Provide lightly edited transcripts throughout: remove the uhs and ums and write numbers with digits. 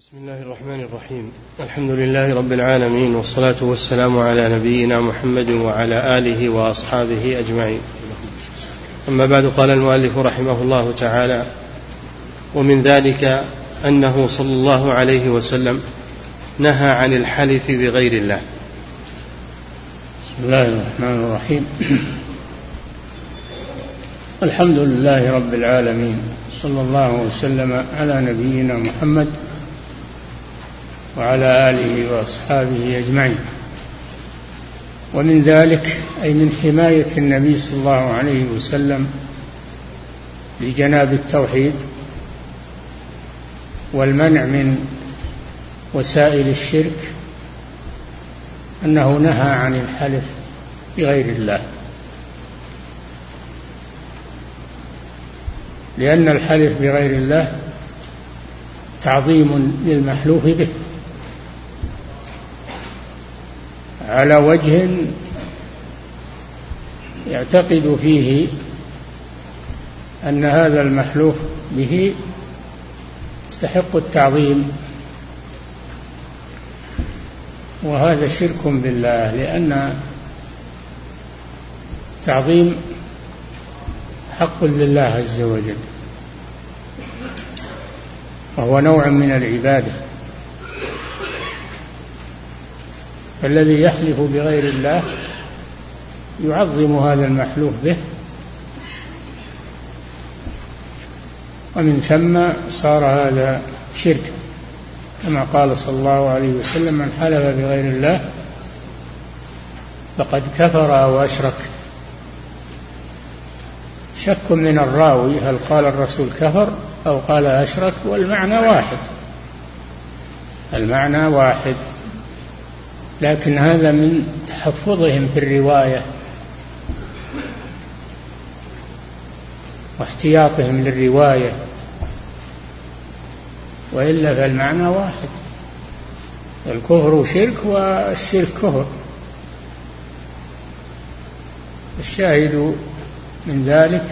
بسم الله الرحمن الرحيم. الحمد لله رب العالمين، والصلاة والسلام على نبينا محمد وعلى آله وأصحابه أجمعين. أما بعد، قال المؤلف رحمه الله تعالى: ومن ذلك أنه صلى الله عليه وسلم نهى عن الحلف بغير الله. بسم الله الرحمن الرحيم. الحمد لله رب العالمين، صلى الله وسلم على نبينا محمد وعلى آله وأصحابه أجمعين. ومن ذلك أي من حماية النبي صلى الله عليه وسلم لجناب التوحيد والمنع من وسائل الشرك أنه نهى عن الحلف بغير الله، لأن الحلف بغير الله تعظيم للمحلوف به على وجه يعتقد فيه أن هذا المحلوف به يستحق التعظيم، وهذا شرك بالله، لأن تعظيم حق لله عز وجل، وهو نوع من العبادة. فالذي يحلف بغير الله يعظم هذا المحلوف به، ومن ثم صار هذا شرك، كما قال صلى الله عليه وسلم: من حلف بغير الله فقد كفر أو أشرك. شك من الراوي هل قال الرسول كفر أو قال أشرك، والمعنى واحد، المعنى واحد، لكن هذا من تحفظهم في الرواية واحتياطهم للرواية، وإلا فالمعنى واحد، الكفر شرك والشرك كفر. الشاهد من ذلك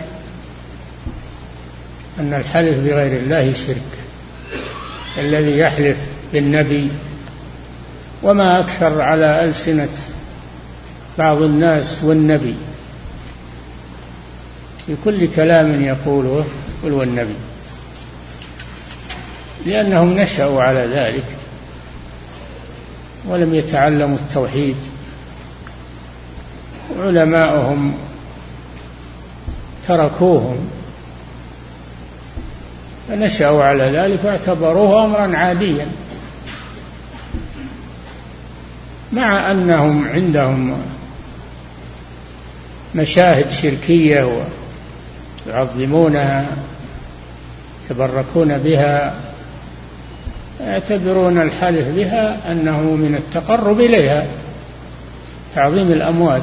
أن الحلف بغير الله شرك. الذي يحلف بالنبي، وما أكثر على ألسنة بعض الناس والنبي في كل كلام يقوله قل والنبي، لأنهم نشأوا على ذلك ولم يتعلموا التوحيد، وعلماؤهم تركوهم فنشأوا على ذلك واعتبروه أمرا عاديا، مع أنهم عندهم مشاهد شركية ويعظمونها يتبركون بها، يعتبرون الحلف بها أنه من التقرب إليها، تعظيم الأموات.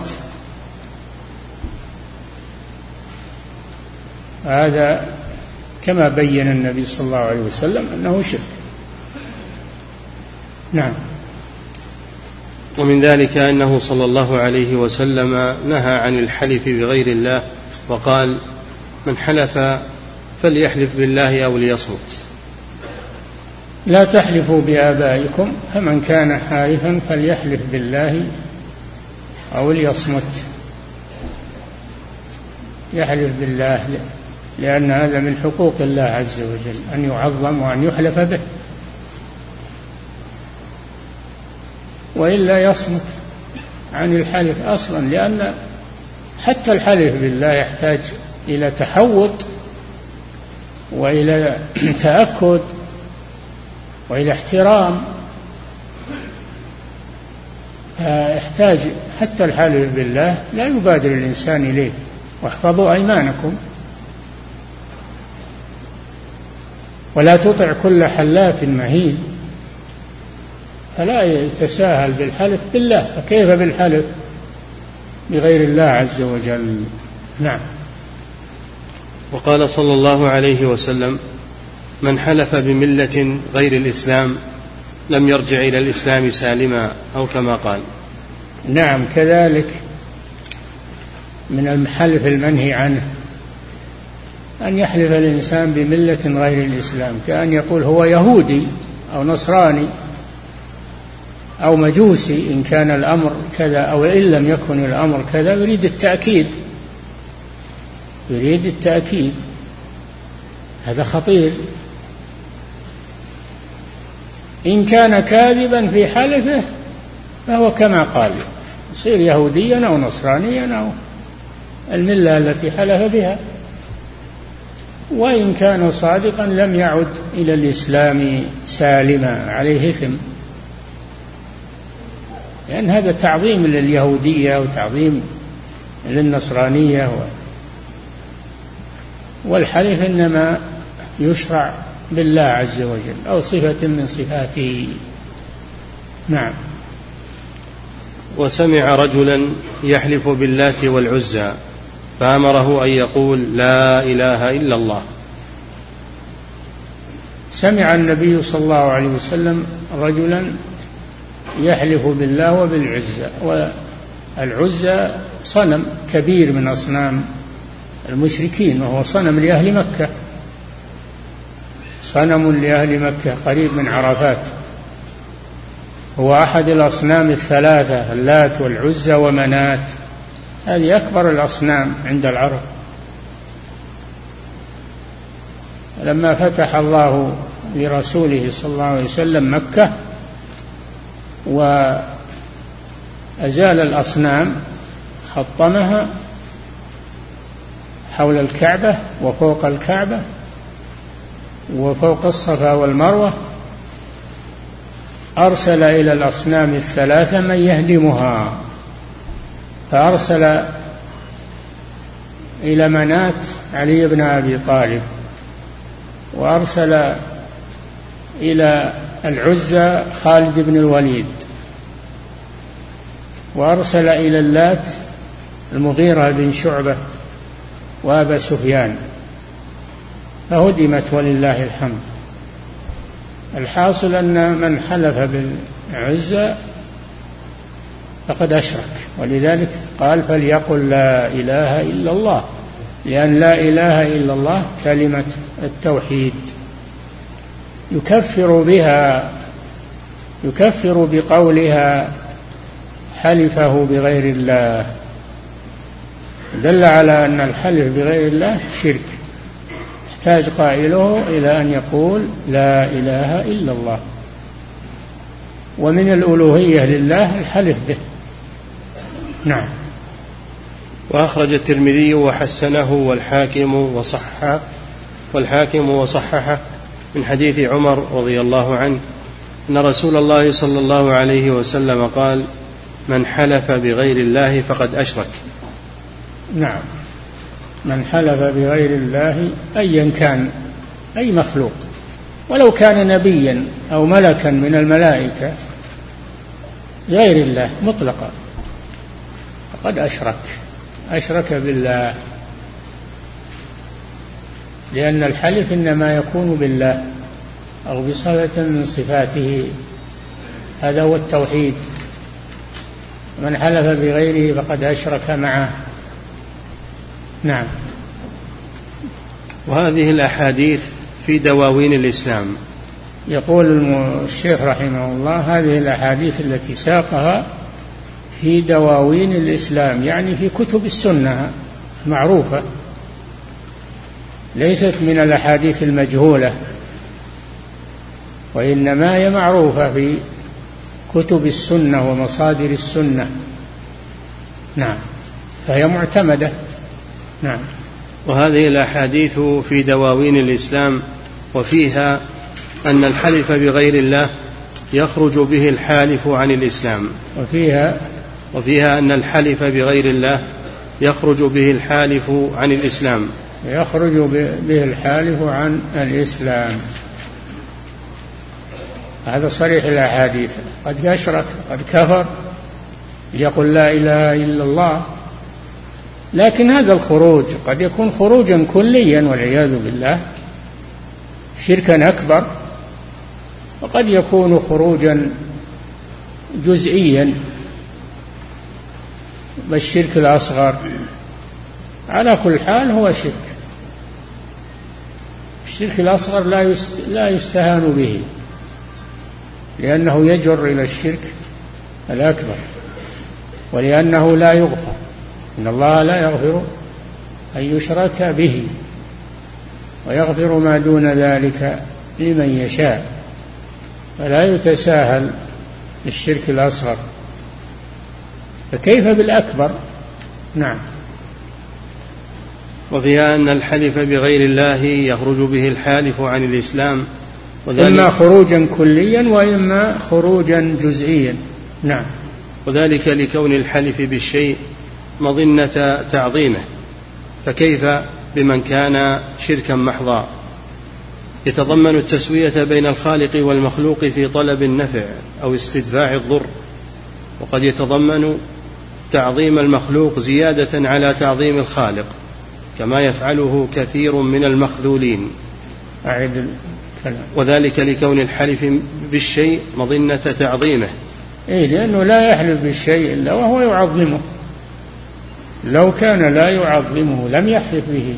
هذا كما بين النبي صلى الله عليه وسلم أنه شرك. نعم. ومن ذلك أنه صلى الله عليه وسلم نهى عن الحلف بغير الله، وقال: من حلف فليحلف بالله أو ليصمت. لا تحلفوا بآبائكم، فمن كان حالفا فليحلف بالله أو ليصمت. يحلف بالله لأن هذا من حقوق الله عز وجل، أن يعظم وأن يحلف به، وإلا يصمت عن الحلف أصلا، لأن حتى الحلف بالله يحتاج إلى تحوط وإلى تأكد وإلى احترام، يحتاج حتى الحلف بالله لا يبادر الإنسان إليه. واحفظوا أيمانكم، ولا تطع كل حلاف مهين، فلا يتساهل بالحلف بالله، فكيف بالحلف بغير الله عز وجل؟ نعم. وقال صلى الله عليه وسلم: من حلف بملة غير الإسلام لم يرجع إلى الإسلام سالما، أو كما قال. نعم، كذلك من الحلف المنهي عنه أن يحلف الإنسان بملة غير الإسلام، كأن يقول هو يهودي أو نصراني أو مجوسي إن كان الأمر كذا، أو إن لم يكن الأمر كذا، يريد التأكيد. هذا خطير. إن كان كاذبا في حلفه فهو كما قال، يصير يهوديا أو نصرانيا أو الملة التي حلف بها. وإن كان صادقا لم يعد إلى الإسلام سالما، عليه إثم، لأن هذا تعظيم لليهودية وتعظيم للنصرانية. والحلف إنما يشرع بالله عز وجل أو صفة من صفاته. نعم. وسمع رجلا يحلف باللات والعزى فأمره أن يقول لا إله إلا الله. سمع النبي صلى الله عليه وسلم رجلا يحلف بالله وبالعزى، والعزى صنم كبير من أصنام المشركين، وهو صنم لأهل مكة، صنم لأهل مكة قريب من عرفات، هو أحد الأصنام الثلاثة، اللات والعزى ومنات، هذه أكبر الأصنام عند العرب. لما فتح الله لرسوله صلى الله عليه وسلم مكة وأزال الأصنام، حطمها حول الكعبة وفوق الكعبة وفوق الصفا والمروة، أرسل إلى الأصنام الثلاثة من يهدمها، فأرسل إلى منات علي بن أبي طالب، وأرسل إلى العزى خالد بن الوليد، وأرسل إلى اللات المغيرة بن شعبة وأبا سفيان، فهدمت ولله الحمد. الحاصل أن من حلف بالعزى فقد أشرك، ولذلك قال فليقل لا إله إلا الله، لأن لا إله إلا الله كلمة التوحيد يكفر بقولها حلفه بغير الله، دل على أن الحلف بغير الله شرك، يحتاج قائله إلى أن يقول لا إله إلا الله. ومن الألوهية لله الحلف به. نعم. وأخرج الترمذي وحسنه والحاكم وصححه من حديث عمر رضي الله عنه أن رسول الله صلى الله عليه وسلم قال من حلف بغير الله فقد أشرك. نعم، من حلف بغير الله أيا كان، أي مخلوق، ولو كان نبيا أو ملكا من الملائكة غير الله مطلقا فقد أشرك بالله، لأن الحلف إنما يكون بالله أو بصفة من صفاته، هذا هو التوحيد. من حلف بغيره فقد أشرك معه. نعم. وهذه الأحاديث في دواوين الإسلام. يقول الشيخ رحمه الله هذه الأحاديث التي ساقها في دواوين الإسلام، يعني في كتب السنة معروفة، ليست من الأحاديث المجهولة، وإنما هي معروفة في كتب السنة ومصادر السنة. نعم، فهي معتمدة. نعم. وهذه الأحاديث في دواوين الإسلام، وفيها أن الحلف بغير الله يخرج به الحالف عن الإسلام، وفيها أن الحلف بغير الله يخرج به الحالف عن الإسلام، يخرج به الحالف عن الإسلام. هذا صريح الأحاديث، قد أشرك قد كفر يقول لا إله إلا الله. لكن هذا الخروج قد يكون خروجا كليا والعياذ بالله، شركا أكبر، وقد يكون خروجا جزئيا بالشرك الأصغر. على كل حال هو شرك. الشرك الأصغر لا يستهان به، لأنه يجر إلى الشرك الأكبر، ولأنه لا يغفر، إن الله لا يغفر أن يشرك به ويغفر ما دون ذلك لمن يشاء، فلا يتساهل الشرك الأصغر، فكيف بالأكبر؟ نعم. وفيها أن الحلف بغير الله يخرج به الحالف عن الإسلام، إما خروجا كليا وإما خروجا جزئيا. نعم. وذلك لكون الحلف بالشيء مظنة تعظيمه، فكيف بمن كان شركا محضا يتضمن التسوية بين الخالق والمخلوق في طلب النفع أو استدفاع الضر، وقد يتضمن تعظيم المخلوق زيادة على تعظيم الخالق كما يفعله كثير من المخذولين. وذلك لكون الحلف بالشيء مظنة تعظيمه، لأنه لا يحلف بالشيء إلا وهو يعظمه، لو كان لا يعظمه لم يحلف به،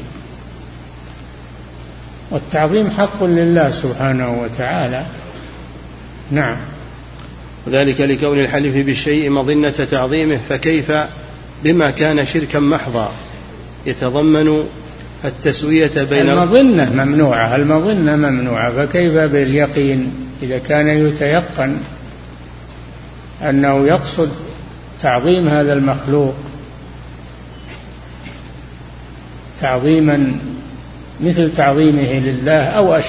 والتعظيم حق لله سبحانه وتعالى. نعم. وذلك لكون الحلف بالشيء مظنة تعظيمه، فكيف بما كان شركا محضا يتضمن التسوية بين المظنة ممنوعة، فكيف باليقين إذا كان يتيقن أنه يقصد تعظيم هذا المخلوق تعظيما مثل تعظيمه لله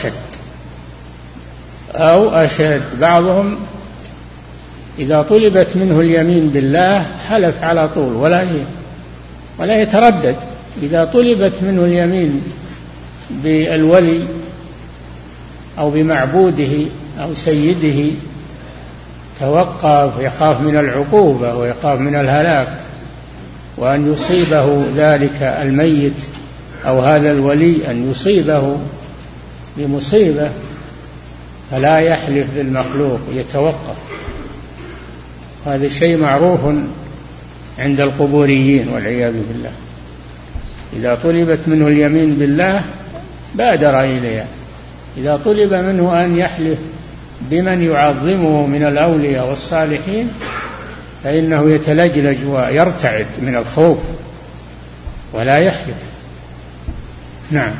أو أشد. بعضهم إذا طلبت منه اليمين بالله حلف على طول ولا يتردد، إذا طلبت منه اليمين بالولي أو بمعبوده أو سيده توقف، يخاف من العقوبة ويخاف من الهلاك، وأن يصيبه ذلك الميت أو هذا الولي أن يصيبه بمصيبة، فلا يحلف بالمخلوق، يتوقف. هذا شيء معروف عند القبوريين والعياذ بالله، إذا طلبت منه اليمين بالله بادر إليها، إذا طلب منه أن يحلف بمن يعظمه من الأولياء والصالحين فإنه يتلجلج ويرتعد من الخوف ولا يحلف. نعم.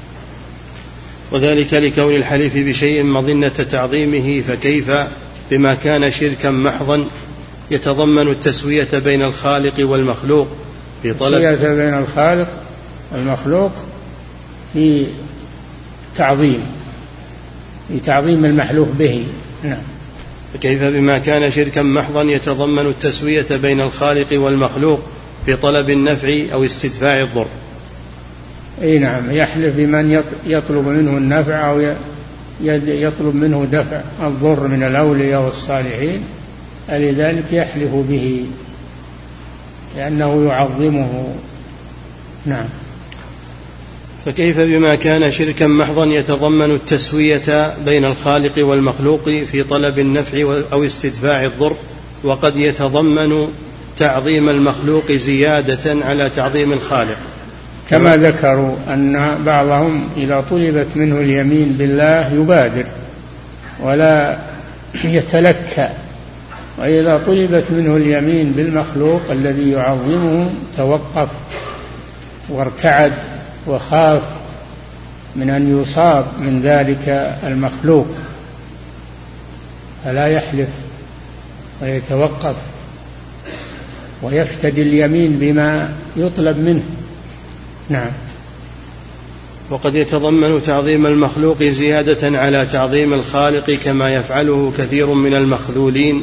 وذلك لكون الحلف بشيء مظنة تعظيمه، فكيف بما كان شركا محضا يتضمن التسوية بين الخالق والمخلوق في طلب التسوية بين الخالق والمخلوق في تعظيم المحلوف به. نعم. فكيف بما كان شركا محضا يتضمن التسوية بين الخالق والمخلوق في طلب النفع أو استدفاع الضر. نعم، يحلف بمن يطلب منه النفع أو يطلب منه دفع الضر من الأولياء والصالحين، لذلك يحلف به لأنه يعظمه. نعم. فكيف بما كان شركا محضا يتضمن التسوية بين الخالق والمخلوق في طلب النفع أو استدفاع الضر، وقد يتضمن تعظيم المخلوق زيادة على تعظيم الخالق، كما ذكروا أن بعضهم إذا طلبت منه اليمين بالله يبادر ولا يتلكى، وإذا طلبت منه اليمين بالمخلوق الذي يعظمه توقف وارتعد وخاف من أن يصاب من ذلك المخلوق، فلا يحلف ويتوقف ويفتدي اليمين بما يطلب منه. نعم. وقد يتضمن تعظيم المخلوق زيادة على تعظيم الخالق كما يفعله كثير من المخذولين،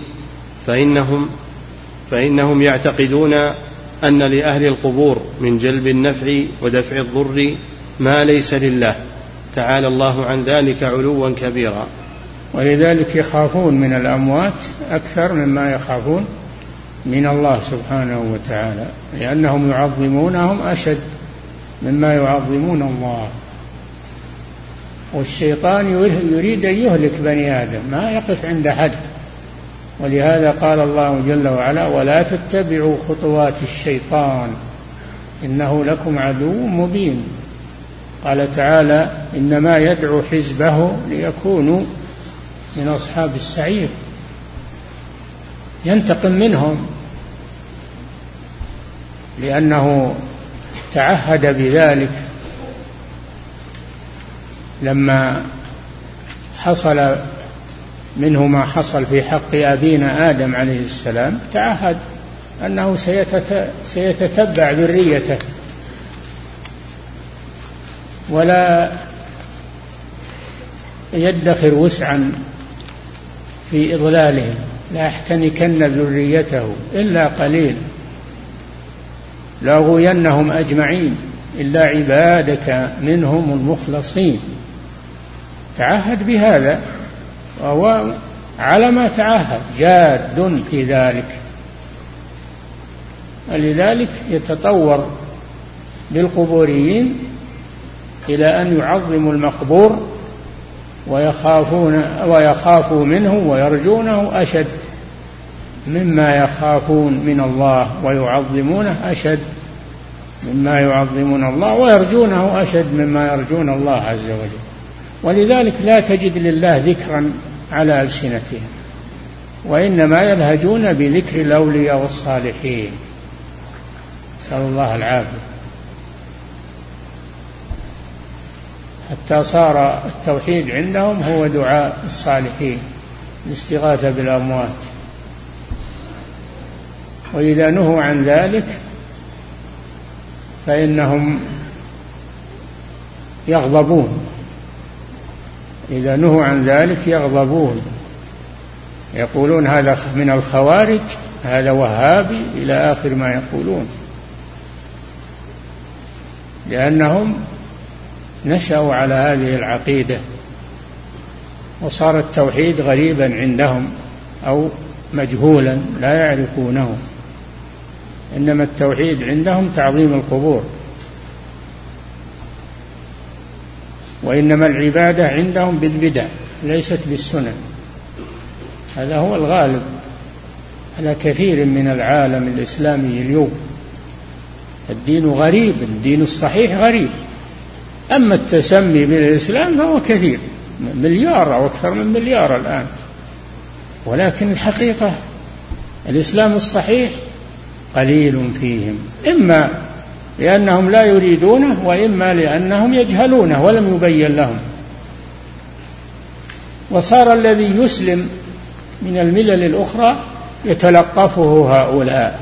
فإنهم يعتقدون أن لأهل القبور من جلب النفع ودفع الضر ما ليس لله تعالى الله عن ذلك علوا كبيرا، ولذلك يخافون من الأموات أكثر مما يخافون من الله سبحانه وتعالى، لأنهم يعظمونهم أشد مما يعظمون الله. والشيطان يريد أن يهلك بني آدم، ما يقف عند حد، ولهذا قال الله جل وعلا: ولا تتبعوا خطوات الشيطان إنه لكم عدو مبين. قال تعالى: إنما يدعو حزبه ليكونوا من أصحاب السعير، ينتقم منهم لأنه تعهد بذلك لما حصل منه ما حصل في حق أبينا آدم عليه السلام، تعهد أنه سيتتبع ذريته ولا يدخر وسعا في إضلالهم، لا يحتنكن ذريته إلا قليل، لأغوينهم أجمعين إلا عبادك منهم المخلصين. تعهد بهذا وهو على ما تعهد جاد في ذلك، ولذلك يتطور بالقبوريين إلى أن يعظموا المقبور ويخافوا منه ويرجونه أشد مما يخافون من الله، ويعظمونه أشد مما يعظمون الله، ويرجونه أشد مما يرجون الله عز وجل. ولذلك لا تجد لله ذكرا على ألسنتهم، وإنما يلهجون بذكر الأولياء والصالحين، نسأل الله العافية، حتى صار التوحيد عندهم هو دعاء الصالحين، الاستغاثة بالأموات. وإذا نهوا عن ذلك فإنهم يغضبون، إذا نهوا عن ذلك يغضبون، يقولون هذا من الخوارج، هذا وهابي، إلى آخر ما يقولون، لأنهم نشأوا على هذه العقيدة وصار التوحيد غريبا عندهم أو مجهولا لا يعرفونه، إنما التوحيد عندهم تعظيم القبور، وإنما العبادة عندهم بالبدع ليست بالسنن. هذا هو الغالب على كثير من العالم الإسلامي اليوم. الدين غريب، الدين الصحيح غريب، أما التسمي بالإسلام فهو كثير، مليار أو أكثر من مليار الآن، ولكن الحقيقة الإسلام الصحيح قليل فيهم، إما لأنهم لا يريدونه، وإما لأنهم يجهلونه ولم يبين لهم. وصار الذي يسلم من الملل الأخرى يتلقفه هؤلاء،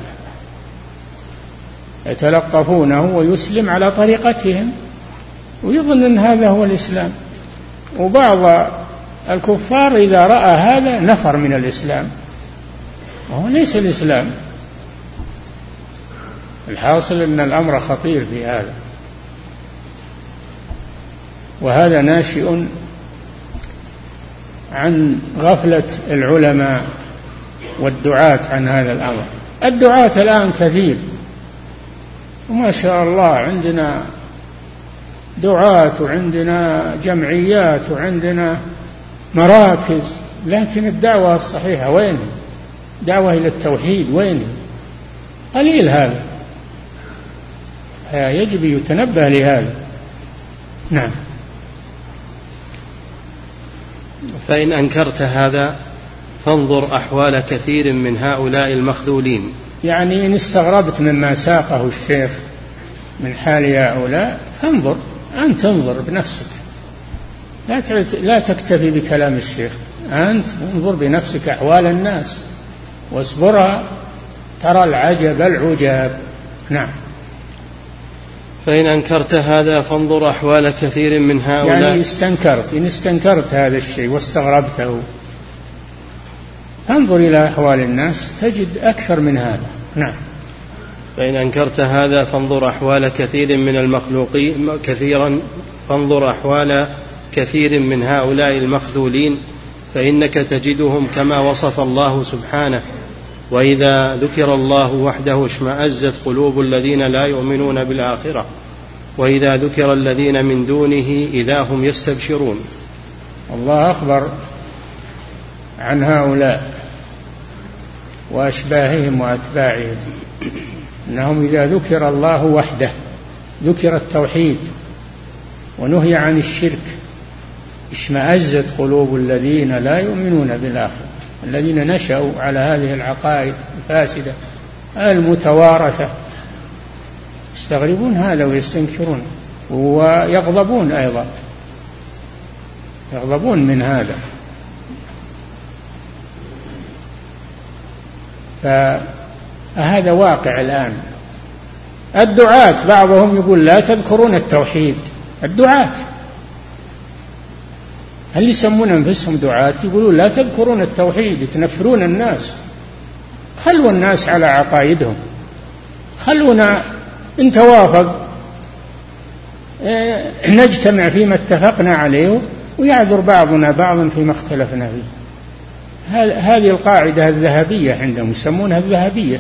يتلقفونه ويسلم على طريقتهم ويظن أن هذا هو الإسلام. وبعض الكفار إذا رأى هذا نفر من الإسلام، وهو ليس الإسلام. الحاصل أن الأمر خطير في هذا، وهذا ناشئ عن غفلة العلماء والدعاة عن هذا الأمر. الدعاة الآن كثير وما شاء الله، عندنا دعاة وعندنا جمعيات وعندنا مراكز، لكن الدعوة الصحيحة وين؟ دعوة إلى التوحيد وين؟ قليل هذا، يجب يتنبه لهذا. نعم. فإن أنكرت هذا فانظر أحوال كثير من هؤلاء المخذولين. يعني إن استغربت مما ساقه الشيخ من حال هؤلاء فانظر، أنت انظر بنفسك، لا تكتفي بكلام الشيخ، أنت انظر بنفسك أحوال الناس واصبرها ترى العجب العجاب. نعم. فإن أنكرت هذا فانظر أحوال كثير من هؤلاء، يعني إن استنكرت هذا الشيء واستغربته انظر إلى أحوال الناس تجد أكثر من هذا. نعم. فإن أنكرت هذا فانظر أحوال كثير من المخلوقين فانظر أحوال كثير من هؤلاء المخذولين، فإنك تجدهم كما وصف الله سبحانه: وإذا ذكر الله وحده اشمأزت قلوب الذين لا يؤمنون بالآخرة وإذا ذكر الذين من دونه إذا هم يستبشرون. الله أخبر عن هؤلاء وأشباههم وأتباعهم أنهم إذا ذكر الله وحده، ذكر التوحيد ونهي عن الشرك اشمأزت قلوب الذين لا يؤمنون بالآخرة، الذين نشأوا على هذه العقائد الفاسدة المتوارثة، يستغربون هذا ويستنكرون ويغضبون أيضا، يغضبون من هذا. فهذا واقع الآن. الدعاة بعضهم يقول لا تذكرون التوحيد، الدعاة هل يسمون أنفسهم دعاة؟ يقولون لا تذكرون التوحيد، تنفرون الناس. خلوا الناس على عقائدهم، خلونا إن توافق نجتمع فيما اتفقنا عليه ويعذر بعضنا بعضا فيما اختلفنا فيه. هذه القاعدة الذهبية عندهم يسمونها الذهبية،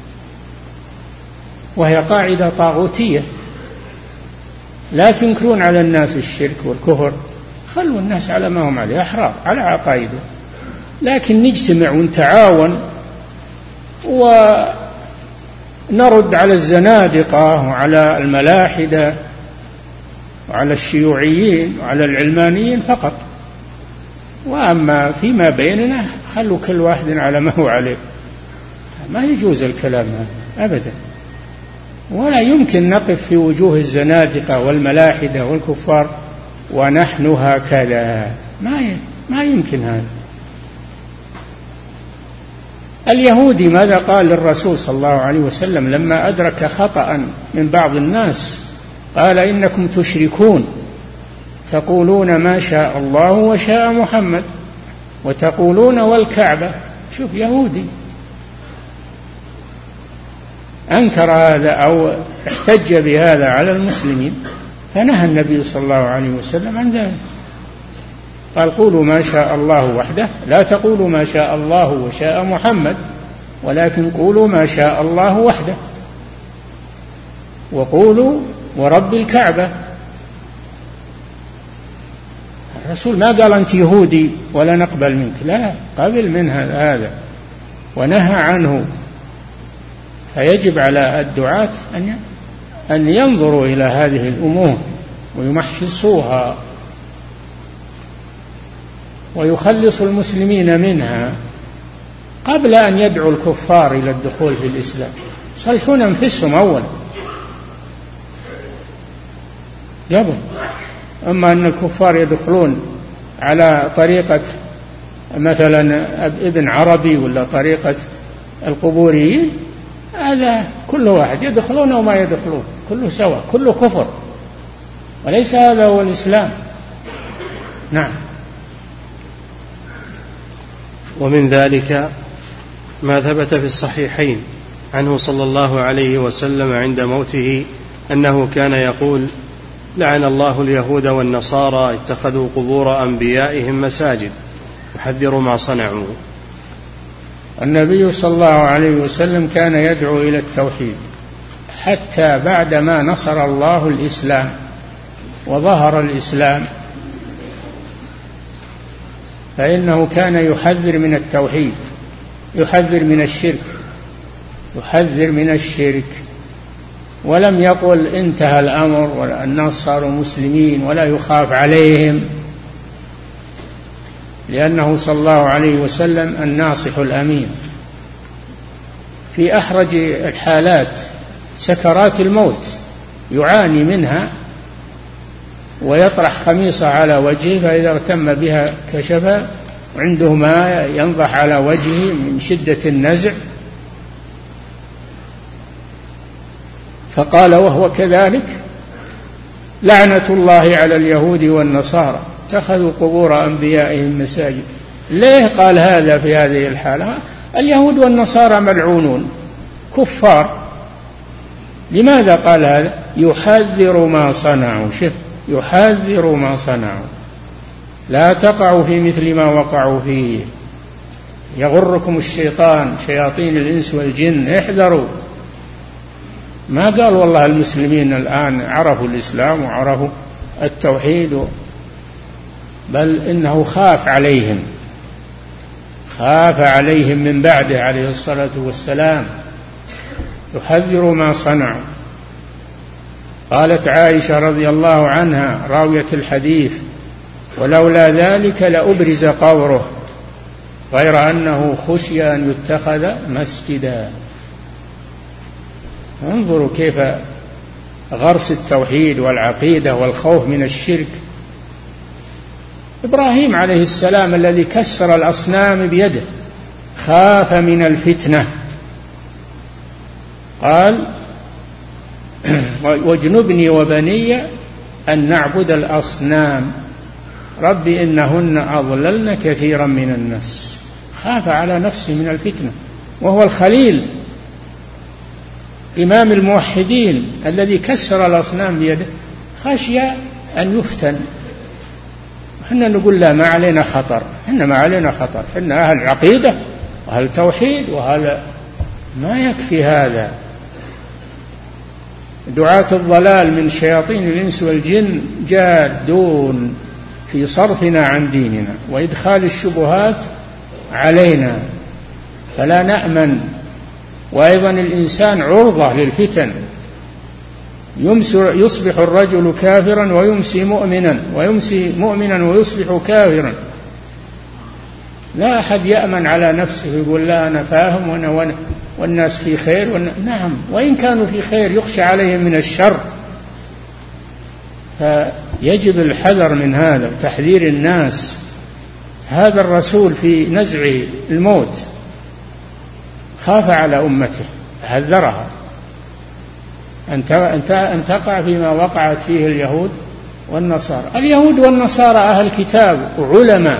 وهي قاعدة طاغوتية. لا تنكرون على الناس الشرك والكفر، خلوا الناس على ما هم عليه، أحرار على عقائده، لكن نجتمع ونتعاون ونرد على الزنادقة وعلى الملاحدة وعلى الشيوعيين وعلى العلمانيين فقط، وأما فيما بيننا خلوا كل واحد على ما هو عليه. ما يجوز الكلام هذا أبدا، ولا يمكن نقف في وجوه الزنادقة والملاحدة والكفار ونحن هكذا، ما يمكن هذا. اليهودي ماذا قال للرسول صلى الله عليه وسلم لما أدرك خطأ من بعض الناس؟ قال إنكم تشركون، تقولون ما شاء الله وشاء محمد وتقولون والكعبة. شوف يهودي أنكر هذا أو احتج بهذا على المسلمين، فنهى النبي صلى الله عليه وسلم عن ذلك، قال قولوا ما شاء الله وحده، لا تقولوا ما شاء الله وشاء محمد، ولكن قولوا ما شاء الله وحده، وقولوا ورب الكعبة. الرسول ما قال أنت يهودي ولا نقبل منك، لا، قبل من هذا ونهى عنه. فيجب على الدعاة أن ينظروا إلى هذه الأمور ويمحصوها ويخلصوا المسلمين منها قبل أن يدعوا الكفار إلى الدخول في الإسلام. يصلحون أنفسهم أولا قبل. أما أن الكفار يدخلون على طريقة مثلا ابن عربي ولا طريقة القبوريين، هذا كل واحد يدخلون وما يدخلون كله سواء، كله كفر، وليس هذا هو الإسلام. نعم. ومن ذلك ما ثبت في الصحيحين عنه صلى الله عليه وسلم عند موته أنه كان يقول: لعن الله اليهود والنصارى اتخذوا قبور أنبيائهم مساجد، يحذر ما صنعوا. النبي صلى الله عليه وسلم كان يدعو إلى التوحيد حتى بعدما نصر الله الإسلام وظهر الإسلام، فإنه كان يحذر من التوحيد، يحذر من الشرك، يحذر من الشرك، ولم يقل انتهى الأمر والناس صاروا مسلمين ولا يخاف عليهم، لأنه صلى الله عليه وسلم الناصح الأمين. في أحرج الحالات سكرات الموت يعاني منها ويطرح خميصة على وجهه، فإذا اغتم بها كشفها، وعنده ما ينضح على وجهه من شدة النزع، فقال وهو كذلك: لعنة الله على اليهود والنصارى اتخذوا قبور أنبيائهم مساجد. ليه قال هذا في هذه الحالة؟ اليهود والنصارى ملعونون كفار. لماذا قال هذا؟ يحذر ما صنعوا. شف، يحذر ما صنعوا، لا تقعوا في مثل ما وقعوا فيه، يغركم الشيطان، شياطين الإنس والجن، احذروا. ما قال والله المسلمين الآن عرفوا الإسلام وعرفوا التوحيد، بل إنه خاف عليهم، خاف عليهم من بعده عليه الصلاة والسلام، يحذر ما صنعوا. قالت عائشة رضي الله عنها راوية الحديث: ولولا ذلك لأبرز قبره غير أنه خشي أن يتخذ مسجدا. انظروا كيف غرس التوحيد والعقيدة والخوف من الشرك. إبراهيم عليه السلام الذي كسر الأصنام بيده خاف من الفتنة، قال واجنبني وبني أن نعبد الأصنام رب إنهن أضللن كثيرا من الناس. خاف على نفسه من الفتنة، وهو الخليل إمام الموحدين الذي كسر الأصنام بيده، خشي أن يفتن. احنا نقول لا، ما علينا خطر، احنا ما علينا خطر، احنا أهل عقيدة وأهل توحيد وأهل، ما يكفي هذا. دعاة الضلال من شياطين الإنس والجن جادون في صرفنا عن ديننا وإدخال الشبهات علينا، فلا نأمن. وأيضا الإنسان عرضة للفتن، يصبح الرجل كافرا ويمسي مؤمنا، ويمسي مؤمنا ويصبح كافرا. لا أحد يأمن على نفسه يقول لا أنا فاهم وأنا والناس في خير نعم، وإن كانوا في خير يخشى عليهم من الشر. فيجب الحذر من هذا وتحذير الناس. هذا الرسول في نزع الموت خاف على أمته، حذرها أن تقع فيما وقعت فيه اليهود والنصارى. اليهود والنصارى أهل كتاب وعلماء،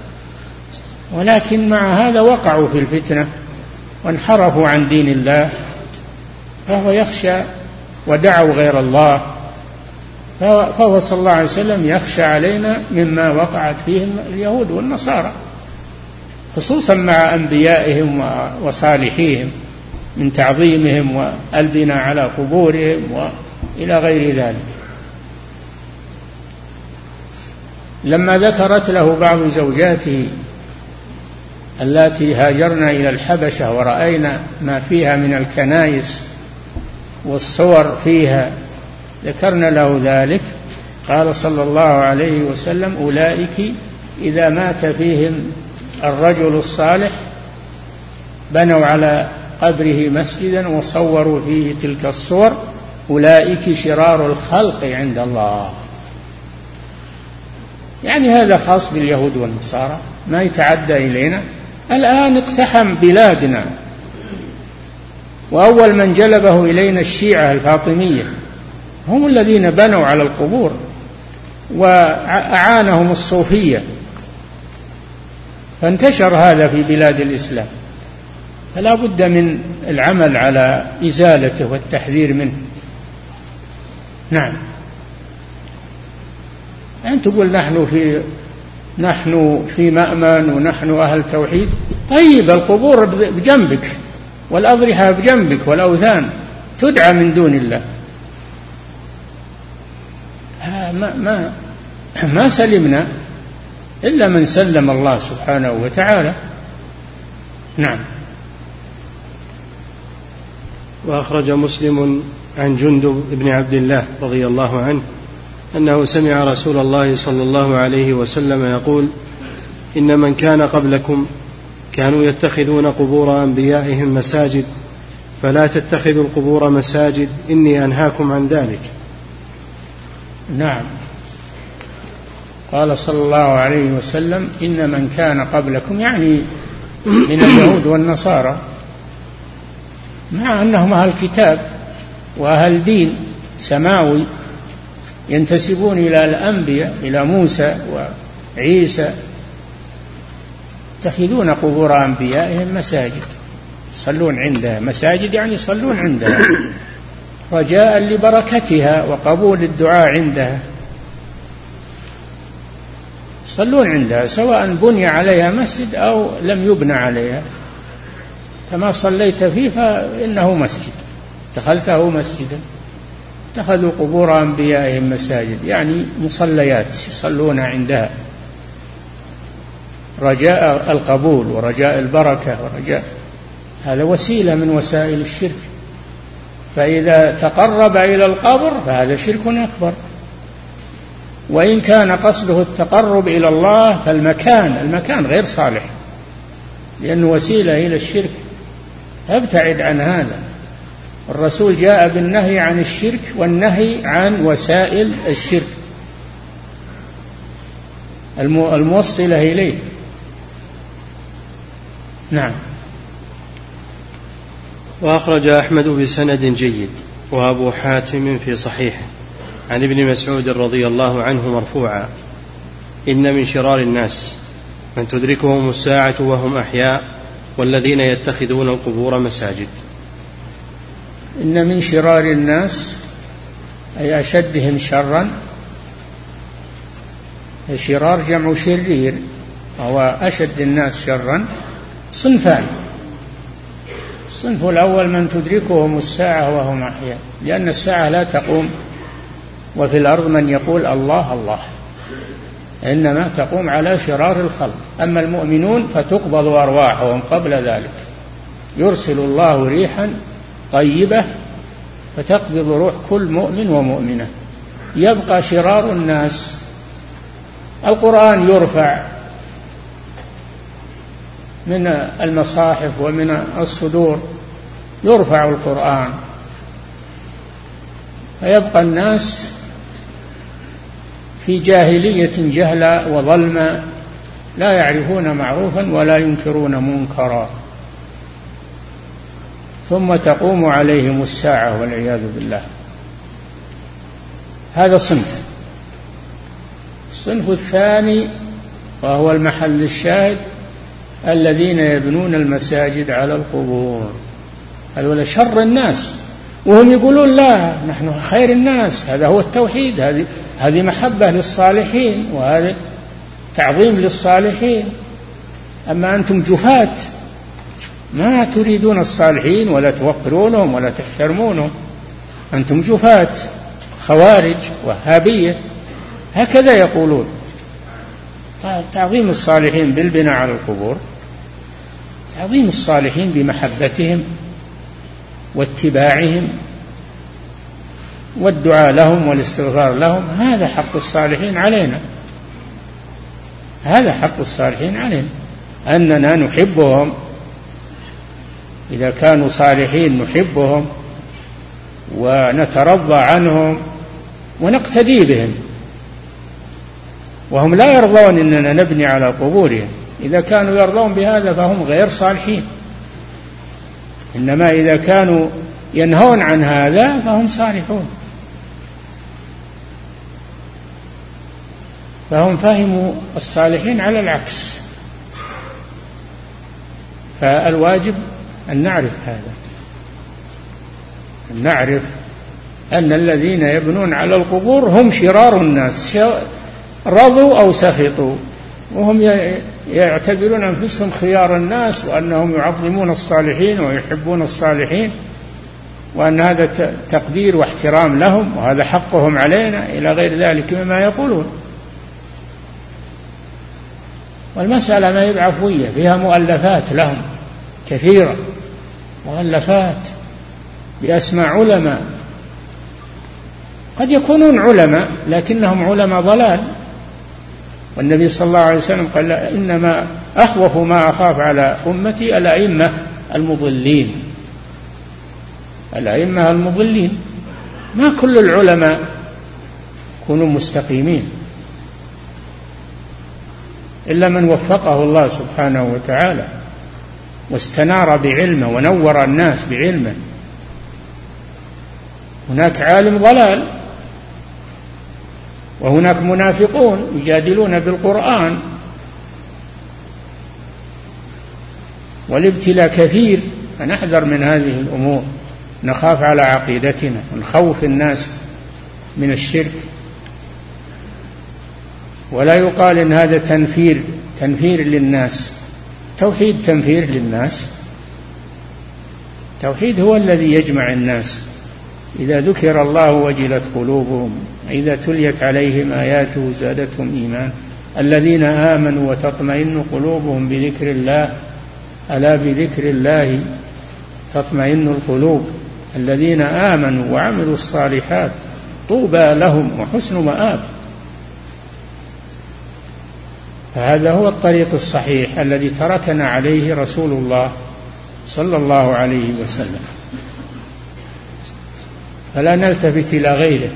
ولكن مع هذا وقعوا في الفتنة وانحرفوا عن دين الله، فهو يخشى ودعوا غير الله. فهو صلى الله عليه وسلم يخشى علينا مما وقعت فيه اليهود والنصارى، خصوصا مع أنبيائهم وصالحيهم من تعظيمهم والبناء على قبورهم وإلى غير ذلك. لما ذكرت له بعض زوجاته اللاتي هاجرنا إلى الحبشة ورأينا ما فيها من الكنائس والصور فيها، ذكرنا له ذلك، قال صلى الله عليه وسلم أولئك إذا مات فيهم الرجل الصالح بنوا على قبره مسجدا وصوروا فيه تلك الصور، أولئك شرار الخلق عند الله. يعني هذا خاص باليهود والنصارى، ما يتعدى إلينا. الآن اقتحم بلادنا، وأول من جلبه إلينا الشيعة الفاطمية، هم الذين بنوا على القبور وأعانهم الصوفية، فانتشر هذا في بلاد الإسلام. فلا بد من العمل على إزالته والتحذير منه. نعم. أن تقول نحن في مأمن ونحن أهل توحيد، طيب القبور بجنبك والأضرحة بجنبك والأوثان تدعى من دون الله، ما سلمنا إلا من سلم الله سبحانه وتعالى. نعم. وأخرج مسلم عن جندب بن عبد الله رضي الله عنه أنه سمع رسول الله صلى الله عليه وسلم يقول: إن من كان قبلكم كانوا يتخذون قبور أنبيائهم مساجد، فلا تتخذوا القبور مساجد، إني أنهاكم عن ذلك. نعم. قال صلى الله عليه وسلم: إن من كان قبلكم، يعني من اليهود والنصارى، مع أنهم أهل كتاب وأهل دين سماوي ينتسبون إلى الأنبياء، إلى موسى وعيسى، يتخذون قبور أنبيائهم مساجد، يصلون عندها. مساجد يعني يصلون عندها رجاء لبركتها وقبول الدعاء عندها، يصلون عندها سواء بني عليها مسجد أو لم يبنى عليها. كما صليت فيه فإنه مسجد، اتخذته مسجدا. اتخذوا قبور أنبيائهم مساجد، يعني مصليات يصلون عندها رجاء القبول ورجاء البركة ورجاء، هذا وسيلة من وسائل الشرك. فإذا تقرب إلى القبر فهذا شرك أكبر. وإن كان قصده التقرب إلى الله فالمكان غير صالح، لأنه وسيلة إلى الشرك، فابتعد عن هذا. الرسول جاء بالنهي عن الشرك والنهي عن وسائل الشرك الموصلة إليه. نعم. وأخرج أحمد بسند جيد وأبو حاتم في صحيحه عن ابن مسعود رضي الله عنه مرفوعا: إن من شرار الناس من تدركهم الساعة وهم أحياء والذين يتخذون القبور مساجد. إن من شرار الناس أي أشدهم شرا. الشرار جمع شرير، وهو أشد الناس شرا صنفان: الصنف الأول من تدركهم الساعة وهم أحياء، لأن الساعة لا تقوم، وفي الأرض من يقول الله الله، إنما تقوم على شرار الخلق. أما المؤمنون فتقبض أرواحهم قبل ذلك، يرسل الله ريحا طيبة فتقبض روح كل مؤمن ومؤمنة. يبقى شرار الناس. القرآن يرفع من المصاحف ومن الصدور، يرفع القرآن، فيبقى الناس في جاهلية جهلا وظلما، لا يعرفون معروفا ولا ينكرون منكرا، ثم تقوم عليهم الساعة والعياذ بالله. هذا صنف. الصنف الثاني وهو المحل الشاهد: الذين يبنون المساجد على القبور. هذول شر الناس، وهم يقولون لا نحن خير الناس. هذا هو التوحيد، هذه محبة للصالحين، وهذا تعظيم للصالحين. أما أنتم جفاة ما تريدون الصالحين ولا توقرونهم ولا تحترمونهم، أنتم جفاة خوارج وهابية، هكذا يقولون. تعظيم الصالحين بالبناء على القبور، تعظيم الصالحين بمحبتهم واتباعهم والدعاء لهم والاستغفار لهم، هذا حق الصالحين علينا، هذا حق الصالحين علينا، أننا نحبهم. إذا كانوا صالحين نحبهم ونترضى عنهم ونقتدي بهم، وهم لا يرضون أننا نبني على قبورهم. إذا كانوا يرضون بهذا فهم غير صالحين، إنما إذا كانوا ينهون عن هذا فهم صالحون. فهم فهموا الصالحين على العكس. فالواجب أن نعرف هذا، أن نعرف أن الذين يبنون على القبور هم شرار الناس، رضوا أو سخطوا، وهم يعتبرون أنفسهم خيار الناس، وأنهم يعظمون الصالحين ويحبون الصالحين، وأن هذا تقدير واحترام لهم، وهذا حقهم علينا، إلى غير ذلك مما يقولون. والمسألة ما هي بعفوية، فيها مؤلفات لهم كثيرة، مؤلفات بأسماء علماء، قد يكونون علماء لكنهم علماء ضلال. والنبي صلى الله عليه وسلم قال: إنما أخوف ما أخاف على أمتي الأئمة المضلين. الأئمة المضلين، ما كل العلماء يكونوا مستقيمين، إلا من وفقه الله سبحانه وتعالى واستنار بعلمه ونور الناس بعلمه. هناك عالم ضلال، وهناك منافقون يجادلون بالقرآن، والابتلاء كثير، فنحذر من هذه الأمور، نخاف على عقيدتنا ونخوف الناس من الشرك. ولا يقال إن هذا تنفير للناس. توحيد تنفير للناس؟ التوحيد هو الذي يجمع الناس. إذا ذكر الله وجلت قلوبهم، إذا تليت عليهم آياته زادتهم إيمان. الذين آمنوا وتطمئن قلوبهم بذكر الله، ألا بذكر الله تطمئن القلوب. الذين آمنوا وعملوا الصالحات طوبى لهم وحسن مآب. فهذا هو الطريق الصحيح الذي تركنا عليه رسول الله صلى الله عليه وسلم، فلا نلتفت إلى غيره،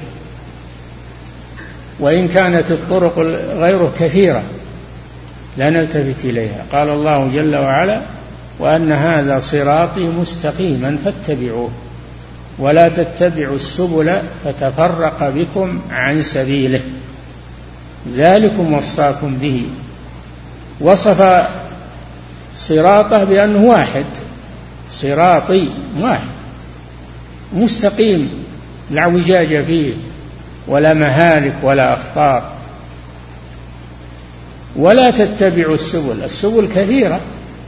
وإن كانت الطرق غيره كثيرة لا نلتفت إليها. قال الله جل وعلا: وأن هذا صراطي مستقيما فاتبعوه ولا تتبعوا السبل فتفرق بكم عن سبيله ذلكم وصاكم به. وصف صراطه بأنه واحد، صراطي واحد مستقيم لا اعوجاج فيه ولا مهالك ولا أخطار. ولا تتبعوا السبل، السبل كثيرة،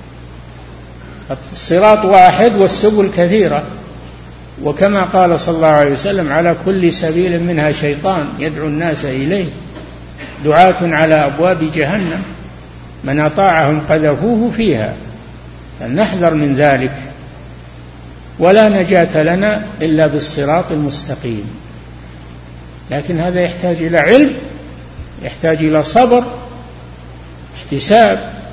الصراط واحد والسبل كثيرة، وكما قال صلى الله عليه وسلم: على كل سبيل منها شيطان يدعو الناس إليه، دعاة على أبواب جهنم من أطاعهم قذفوه فيها، فلنحذر من ذلك. ولا نجاة لنا إلا بالصراط المستقيم، لكن هذا يحتاج إلى علم، يحتاج إلى صبر، احتساب،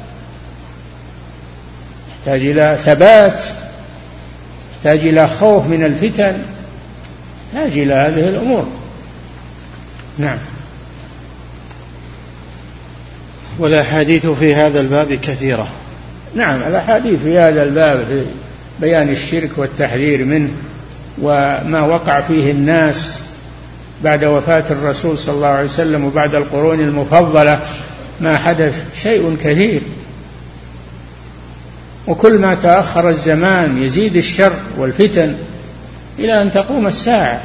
يحتاج إلى ثبات، يحتاج إلى خوف من الفتن، يحتاج إلى هذه الأمور. نعم. والأحاديث في هذا الباب كثيرة. نعم، الأحاديث في هذا الباب في بيان الشرك والتحذير منه وما وقع فيه الناس بعد وفاة الرسول صلى الله عليه وسلم وبعد القرون المفضلة، ما حدث شيء كثير، وكل ما تأخر الزمان يزيد الشر والفتن إلى أن تقوم الساعة.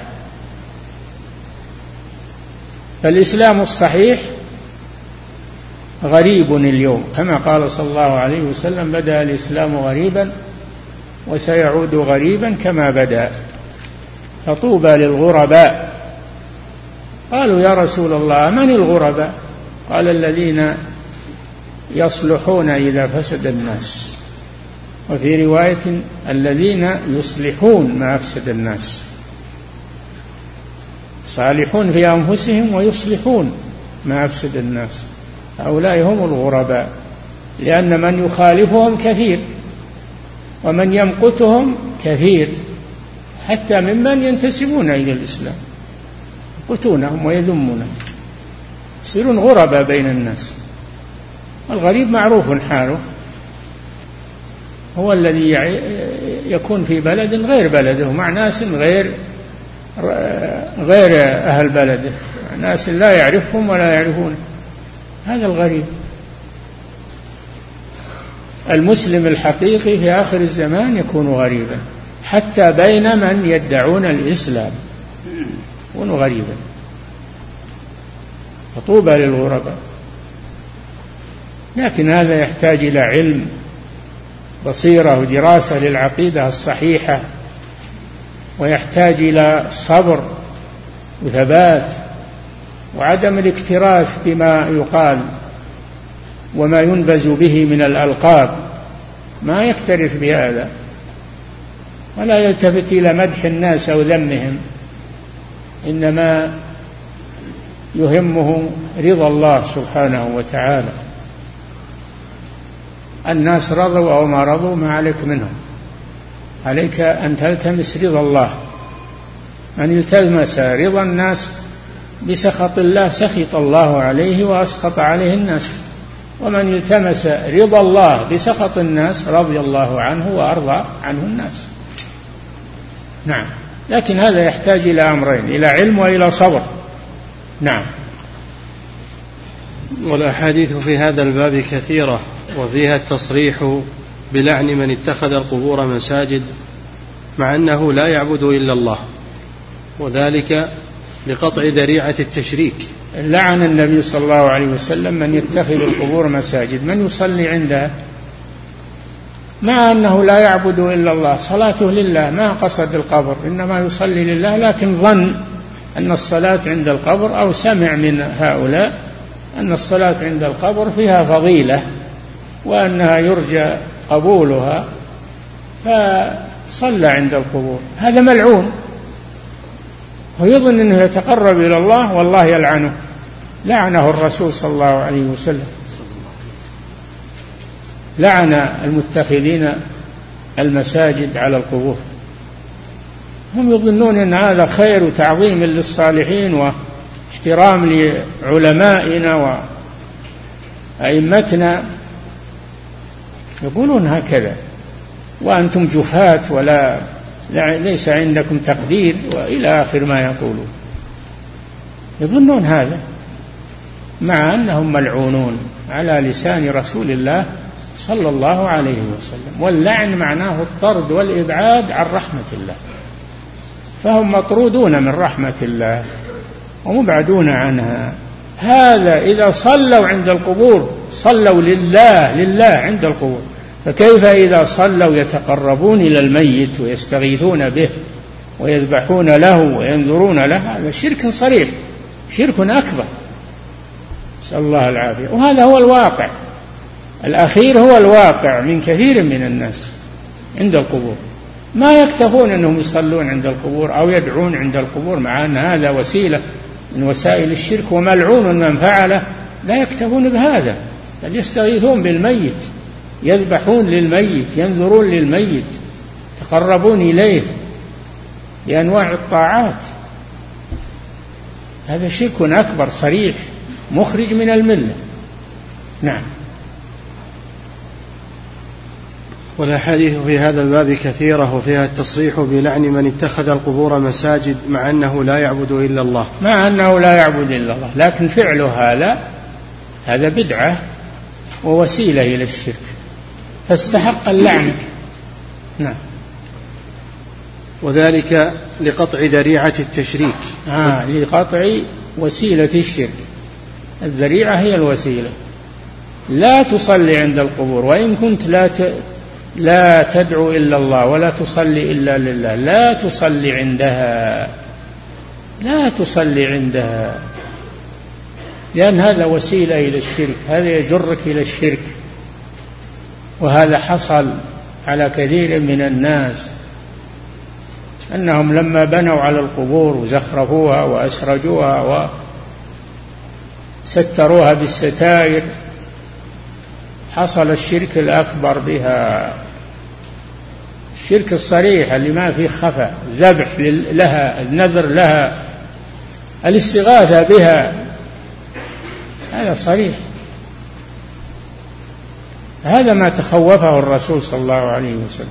فالإسلام الصحيح غريب اليوم، كما قال صلى الله عليه وسلم: بدأ الإسلام غريبا وسيعود غريبا كما بدأ، فطوبى للغرباء. قالوا: يا رسول الله من الغرباء؟ قال: الذين يصلحون إذا فسد الناس، وفي رواية: الذين يصلحون ما أفسد الناس، صالحون في أنفسهم ويصلحون ما أفسد الناس، هؤلاء هم الغرباء، لأن من يخالفهم كثير ومن يمقتهم كثير، حتى ممن ينتسبون إلى الإسلام يقتونهم ويذمونهم، يصيرون غرباء بين الناس. الغريب معروف حاله، هو الذي يكون في بلد غير بلده مع ناس غير أهل بلده، ناس لا يعرفهم ولا يعرفونه، هذا الغريب. المسلم الحقيقي في آخر الزمان يكون غريبا، حتى بين من يدعون الإسلام يكون غريبا. فطوبى للغرباء. لكن هذا يحتاج إلى علم، بصيرة ودراسة للعقيدة الصحيحة، ويحتاج إلى صبر وثبات وعدم الاكتراث بما يقال وما ينبز به من الألقاب، ما يكترث بهذا، ولا يلتفت إلى مدح الناس أو ذمهم، إنما يهمه رضا الله سبحانه وتعالى. الناس رضوا أو ما رضوا ما عليك منهم، عليك أن تلتمس رضا الله. من التمس رضا الناس بسخط الله سخط الله عليه وأسخط عليه الناس، ومن التمس رضا الله بسخط الناس رضي الله عنه وأرضى عنه الناس. نعم، لكن هذا يحتاج إلى أمرين: إلى علم وإلى صبر. نعم. والأحاديث في هذا الباب كثيرة، وفيها التصريح بلعن من اتخذ القبور مساجد مع أنه لا يعبد إلا الله، وذلك لقطع ذريعة التشريك. لعن النبي صلى الله عليه وسلم من يتخذ القبور مساجد، من يصلي عندها مع أنه لا يعبد إلا الله، صلاته لله، ما قصد القبر، إنما يصلي لله، لكن ظن أن الصلاة عند القبر أو سمع من هؤلاء أن الصلاة عند القبر فيها فضيلة وأنها يرجى قبولها، فصلى عند القبور. هذا ملعون، ويظن أنه يتقرب إلى الله والله يلعنه، لعنه الرسول صلى الله عليه وسلم. لعن المتخذين المساجد على القبور. هم يظنون أن هذا خير وتعظيم للصالحين واحترام لعلمائنا وأئمتنا، يقولون هكذا، وأنتم جفاة ولا ليس عندكم تقدير وإلى آخر ما يقولون. يظنون هذا مع أنهم ملعونون على لسان رسول الله صلى الله عليه وسلم. واللعن معناه الطرد والإبعاد عن رحمة الله، فهم مطرودون من رحمة الله ومبعدون عنها. هذا إذا صلوا عند القبور صلوا لله عند القبور، فكيف إذا صلوا يتقربون إلى الميت ويستغيثون به ويذبحون له وينذرون له؟ هذا شرك صريح، شرك أكبر، نسأل الله العافية. وهذا هو الواقع الأخير، هو الواقع من كثير من الناس عند القبور. ما يكتفون أنهم يصلون عند القبور أو يدعون عند القبور، مع أن هذا وسيلة من وسائل الشرك وملعون من فعله. لا يكتفون بهذا، بل يستغيثون بالميت، يذبحون للميت، ينذرون للميت، يتقربون إليه بأنواع الطاعات. هذا شرك أكبر صريح مخرج من الملة. نعم. والأحاديث في هذا الباب كثيرة وفيها التصريح بلعن من اتخذ القبور مساجد مع أنه لا يعبد إلا الله، مع أنه لا يعبد إلا الله، لكن فعله هذا بدعة ووسيلة إلى الشرك، فاستحق اللعنة. نعم. وذلك لقطع ذريعة التشريك. لقطع وسيلة الشرك. الذريعة هي الوسيلة. لا تصلي عند القبور، وإن كنت لا تدعو إلا الله ولا تصلي إلا لله، لا تصلي عندها، لا تصلي عندها، لأن هذا وسيلة إلى الشرك، هذا يجرك إلى الشرك. وهذا حصل على كثير من الناس، أنهم لما بنوا على القبور وزخرفوها وأسرجوها وستروها بالستائر حصل الشرك الأكبر بها، الشرك الصريح اللي ما فيه خفاء، ذبح لها، النذر لها، الاستغاثة بها، هذا صريح. هذا ما تخوفه الرسول صلى الله عليه وسلم.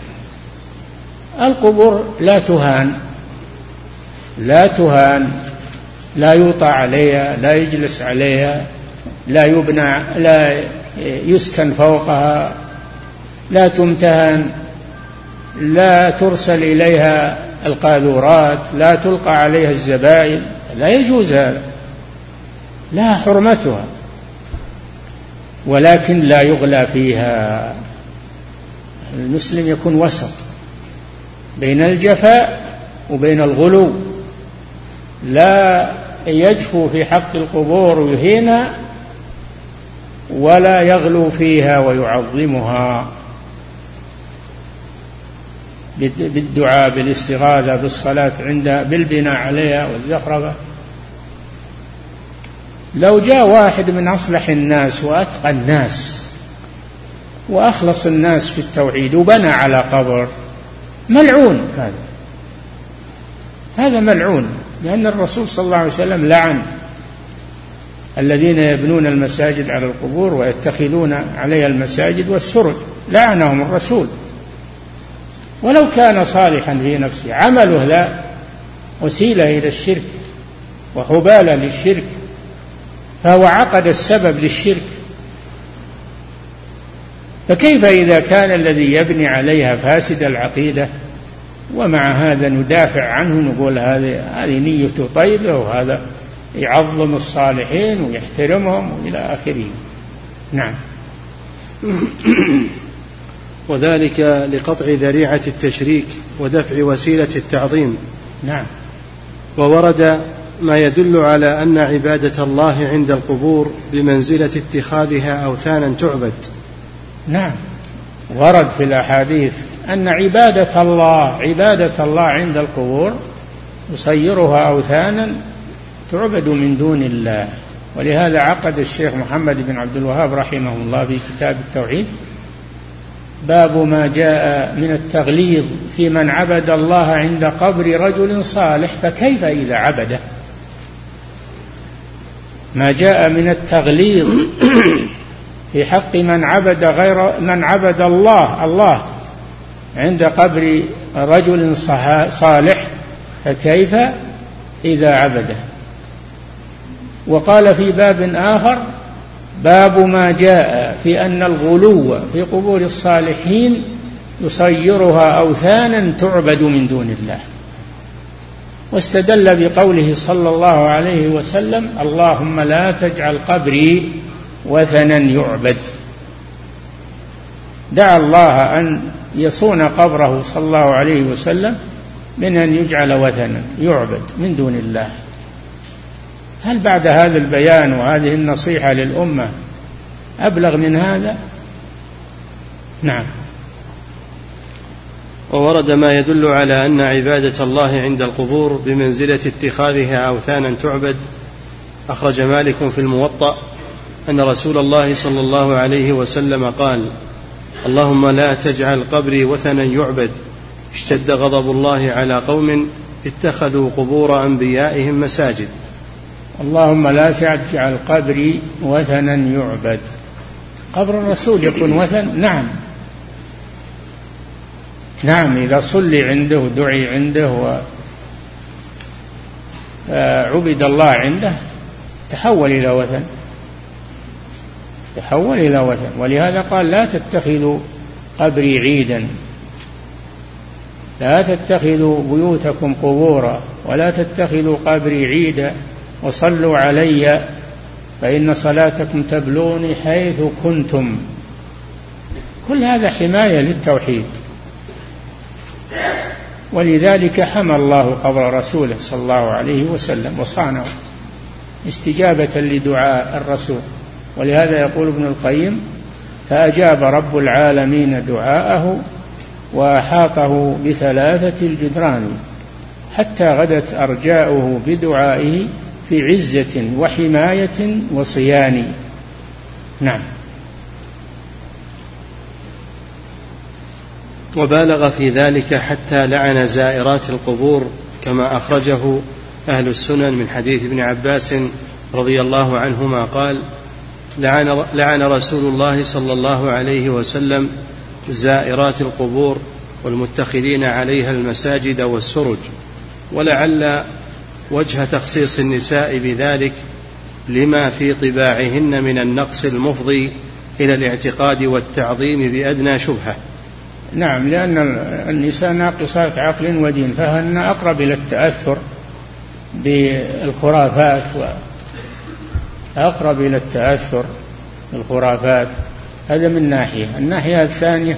القبور لا تهان، لا تهان، لا يوطى عليها، لا يجلس عليها، لا يبنى، لا يسكن فوقها، لا تمتهن، لا ترسل إليها القاذورات، لا تلقى عليها الزبائن، لا يجوز هذا، لا حرمتها، ولكن لا يغلى فيها. المسلم يكون وسط بين الجفاء وبين الغلو، لا يجفو في حق القبور ويهينها، ولا يغلو فيها ويعظمها بالدعاء، بالاستغاثة، بالصلاة عندها، بالبناء عليها والزخرفة. لو جاء واحد من أصلح الناس وأتقى الناس وأخلص الناس في التوحيد وبنى على قبر، ملعون، هذا ملعون، لأن الرسول صلى الله عليه وسلم لعن الذين يبنون المساجد على القبور ويتخذون عليها المساجد والسرج، لعنهم الرسول. ولو كان صالحا في نفسه، عمله لا وسيلة إلى الشرك وحبالة للشرك، فهو عقد السبب للشرك. فكيف إذا كان الذي يبني عليها فاسد العقيدة، ومع هذا ندافع عنه، نقول هذه نيته طيبة، وهذا يعظم الصالحين ويحترمهم وإلى آخره. نعم. وذلك لقطع ذريعة التشريك ودفع وسيلة التعظيم. نعم. وورد ما يدل على أن عبادة الله عند القبور بمنزلة اتخاذها أوثانا تعبد. نعم، ورد في الأحاديث أن عبادة الله عند القبور يصيرها أوثانا تعبد من دون الله. ولهذا عقد الشيخ محمد بن عبد الوهاب رحمه الله في كتاب التوحيد باب ما جاء من التغليظ في من عبد الله عند قبر رجل صالح فكيف إذا عبده. ما جاء من التغليظ في حق من عبد الله عند قبر رجل صالح فكيف إذا عبده. وقال في باب آخر باب ما جاء في أن الغلو في قبور الصالحين يصيرها أوثانا تعبد من دون الله، واستدل بقوله صلى الله عليه وسلم اللهم لا تجعل قبري وثنا يعبد. دعا الله أن يصون قبره صلى الله عليه وسلم من أن يجعل وثنا يعبد من دون الله. هل بعد هذا البيان وهذه النصيحة للأمة أبلغ من هذا؟ نعم. وورد ما يدل على أن عبادة الله عند القبور بمنزلة اتخاذها أوثانا تعبد. أخرج مالك في الموطأ أن رسول الله صلى الله عليه وسلم قال اللهم لا تجعل قبري وثنا يعبد اشتد غضب الله على قوم اتخذوا قبور أنبيائهم مساجد. اللهم لا تجعل قبري وثنا يعبد. قبر الرسول يكون وثن؟ نعم إذا صلي عنده دعي عنده وعبد الله عنده تحول إلى وثن. ولهذا قال لا تتخذوا قبري عيدا، لا تتخذوا بيوتكم قبورا ولا تتخذوا قبري عيدا وصلوا علي فإن صلاتكم تبلغني حيث كنتم. كل هذا حماية للتوحيد، ولذلك حمى الله قبر رسوله صلى الله عليه وسلم وصانه استجابة لدعاء الرسول. ولهذا يقول ابن القيم فأجاب رب العالمين دعاءه وأحاطه بثلاثة الجدران حتى غدت أرجاؤه بدعائه في عزة وحماية وصيان. نعم. وبالغ في ذلك حتى لعن زائرات القبور كما أخرجه أهل السنن من حديث ابن عباس رضي الله عنهما قال لعن رسول الله صلى الله عليه وسلم زائرات القبور والمتخذين عليها المساجد والسرج. ولعل وجه تخصيص النساء بذلك لما في طباعهن من النقص المفضي إلى الاعتقاد والتعظيم بأدنى شبهة. نعم، لأن النساء ناقصات عقل ودين فهن أقرب إلى التأثر بالخرافات وأقرب إلى التأثر بالخرافات. هذا من ناحية. الناحية الثانية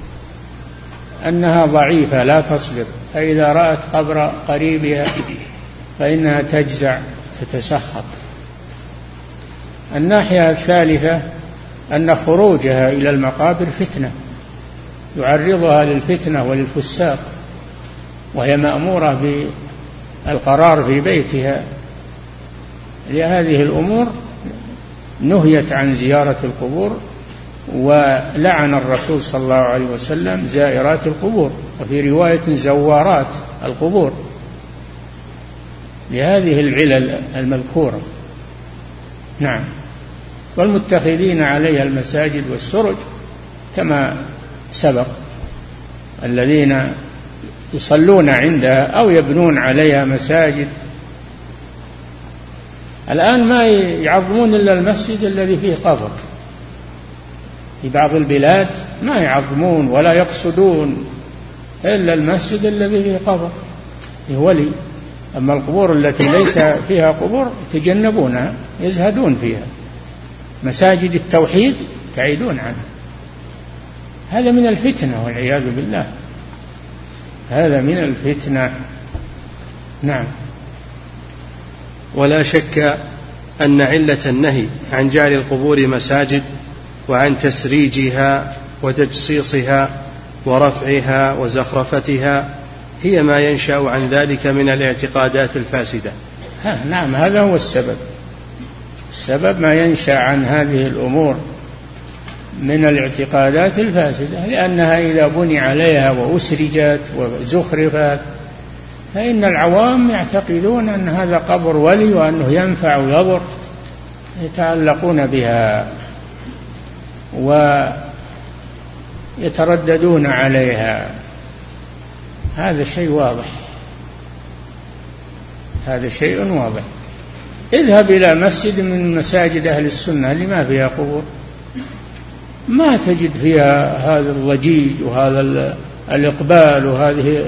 أنها ضعيفة لا تصبر، فإذا رأت قبر قريبها فإنها تجزع تتسخط. الناحية الثالثة أن خروجها إلى المقابر فتنة يعرضها للفتنة وللفساق، وهي مأمورة بالقرار في بيتها. لهذه الأمور نهيت عن زيارة القبور، ولعن الرسول صلى الله عليه وسلم زائرات القبور، وفي رواية زوارات القبور، لهذه العلل المذكورة. نعم. والمتخذين عليها المساجد والسرج كما سبق، الذين يصلون عندها أو يبنون عليها مساجد. الآن ما يعظمون إلا المسجد الذي فيه قبر. في بعض البلاد ما يعظمون ولا يقصدون إلا المسجد الذي فيه قبر ولي. أما القبور التي ليس فيها قبور يتجنبونها يزهدون فيها. مساجد التوحيد تعيدون عنها. هذا من الفتنة والعياذ بالله، هذا من الفتنة. نعم. ولا شك أن علة النهي عن جعل القبور مساجد وعن تسريجها وتجصيصها ورفعها وزخرفتها هي ما ينشأ عن ذلك من الاعتقادات الفاسدة. نعم، هذا هو السبب. السبب ما ينشأ عن هذه الأمور من الاعتقادات الفاسدة، لأنها إذا بني عليها وأسرجت وزخرفت فإن العوام يعتقدون أن هذا قبر ولي وأنه ينفع ويضر، يتعلقون بها ويترددون عليها. هذا شيء واضح، هذا شيء واضح. اذهب إلى مسجد من مساجد أهل السنة اللي ما فيها قبور، ما تجد فيها هذا الضجيج وهذا الإقبال وهذه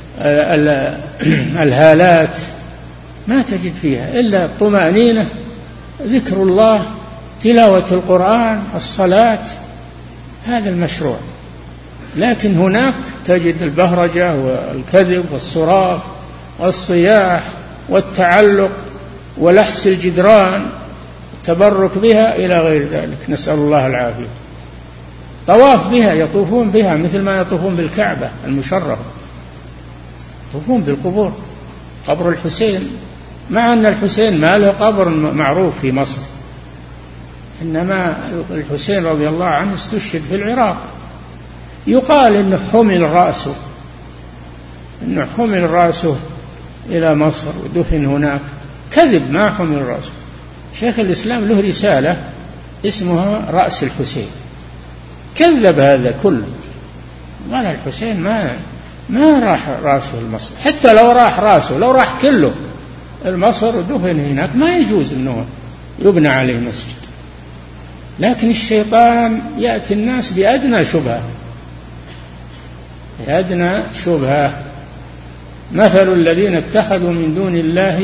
الهالات، ما تجد فيها إلا الطمأنينة، ذكر الله، تلاوة القرآن، الصلاة، هذا المشروع. لكن هناك تجد البهرجة والكذب والصراخ والصياح والتعلق ولحس الجدران، التبرك بها إلى غير ذلك، نسأل الله العافية. طواف بها، يطوفون بها مثل ما يطوفون بالكعبة المشرفة، يطوفون بالقبور. قبر الحسين، مع أن الحسين ما له قبر معروف في مصر، إنما الحسين رضي الله عنه استشهد في العراق، يقال إنه حمل رأسه إلى مصر ودفن هناك. كذب، ما حمل رأسه. شيخ الإسلام له رسالة اسمها رأس الحسين، كذب هذا كله، قال الحسين ما راح رأسه المصر، حتى لو راح رأسه، لو راح كله المصر ودفن هناك ما يجوز أنه يبنى عليه مسجد. لكن الشيطان يأتي الناس بأدنى شبهة. مثل الذين اتخذوا من دون الله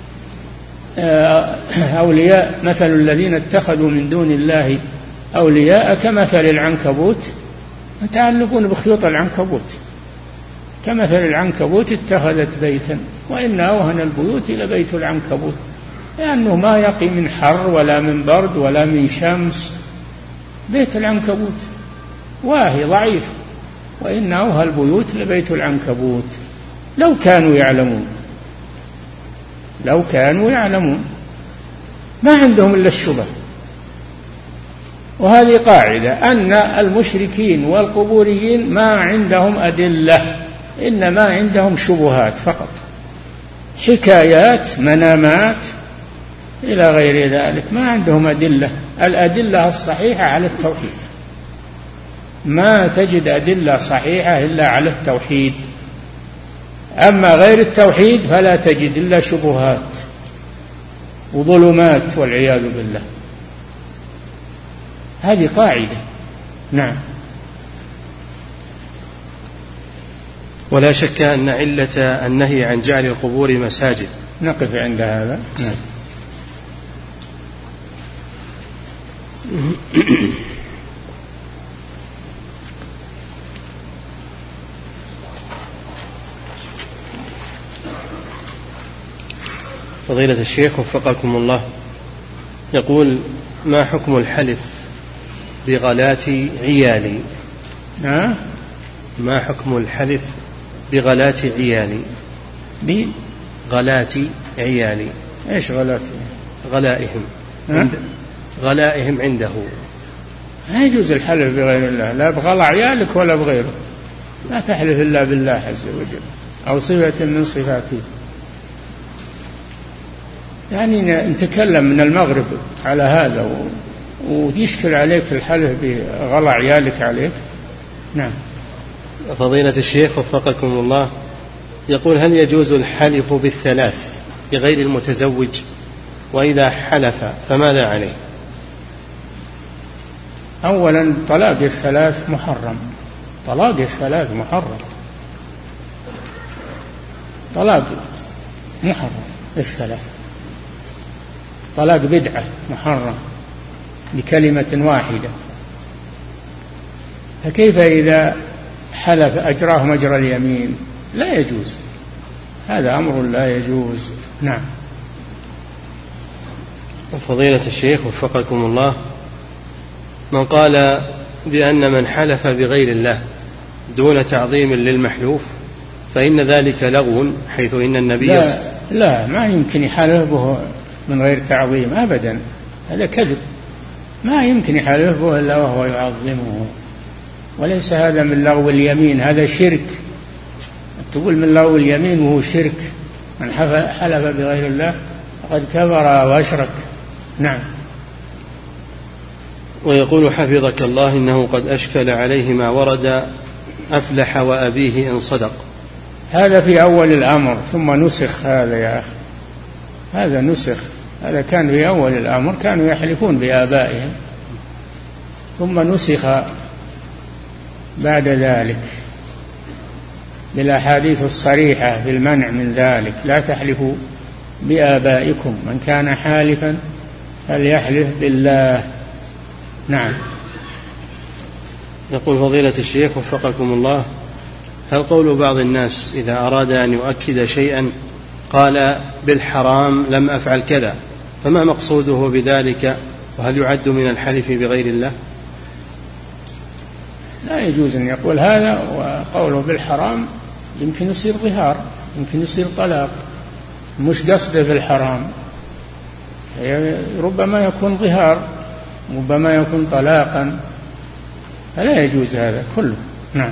أولياء، مثل الذين اتخذوا من دون الله أولياء كمثل العنكبوت، يتعلقون بخيوط العنكبوت، كمثل العنكبوت اتخذت بيتا وإن أوهن البيوت لبيت العنكبوت، لأنه ما يقي من حر ولا من برد ولا من شمس. بيت العنكبوت واهي ضعيف، وإن أوهى البيوت لبيت العنكبوت. لو كانوا يعلمون ما عندهم إلا الشبه. وهذه قاعدة، أن المشركين والقبوريين ما عندهم أدلة، إنما عندهم شبهات فقط، حكايات، منامات، إلى غير ذلك. ما عندهم أدلة. الأدلة الصحيحة على التوحيد، ما تجد أدلة صحيحة إلا على التوحيد. أما غير التوحيد فلا تجد إلا شبهات وظلمات والعياذ بالله. هذه قاعدة. نعم. ولا شك أن علة النهي عن جعل القبور مساجد. نقف عند هذا. نعم. فضيلة الشيخ وفقكم الله، يقول: ما حكم الحلف بغلات عيالي؟ ما حكم الحلف بغلات عيالي؟ بغلات عيالي. ايش غلات؟ غلائهم عنده. لا يجوز الحلف بغير الله، لا بغلى عيالك ولا بغيره. لا تحلف إلا بالله عز وجل أو صفة من صفاته. يعني نتكلم من المغرب على هذا ويشكل عليك الحلف بغلى عيالك عليك. نعم. فضيلة الشيخ وفقكم الله، يقول: هل يجوز الحلف بالثلاث بغير المتزوج؟ وإذا حلف فماذا عليه؟ أولا طلاق الثلاث محرم، طلاق الثلاث محرم، طلاق محرم الثلاث، طلاق بدعة محرم بكلمة واحدة. فكيف إذا حلف أجراه مجرى اليمين؟ لا يجوز، هذا أمر لا يجوز. نعم. فضيلة الشيخ وفقكم الله، من قال بأن من حلف بغير الله دون تعظيم للمحلوف فإن ذلك لغو، حيث إن النبي لا ما يمكن يحلف به من غير تعظيم أبدا، هذا كذب، ما يمكن يحلف به إلا وهو يعظمه، وليس هذا من لغو اليمين، هذا شرك. تقول من لغو اليمين وهو شرك، من حلف بغير الله فقد كفر وأشرك. نعم. ويقول حفظك الله إنه قد أشكل عليه ما ورد أفلح وأبيه إن صدق. هذا في أول الأمر ثم نسخ هذا يا أخي، هذا نسخ. هذا كان في أول الأمر كانوا يحلفون بآبائهم، ثم نسخ بعد ذلك بالأحاديث الصريحة في المنع من ذلك. لا تحلفوا بآبائكم، من كان حالفا فليحلف بالله. نعم. يقول فضيلة الشيخ وفقكم الله: هل قول بعض الناس إذا أراد أن يؤكد شيئا قال بالحرام لم أفعل كذا، فما مقصوده بذلك، وهل يعد من الحلف بغير الله؟ لا يجوز أن يقول هذا، وقوله بالحرام يمكن يصير ظهار، يمكن يصير طلاق، مش قصده بالحرام، ربما يكون ظهار، ربما يكون طلاقا، فلا يجوز هذا كله. نعم.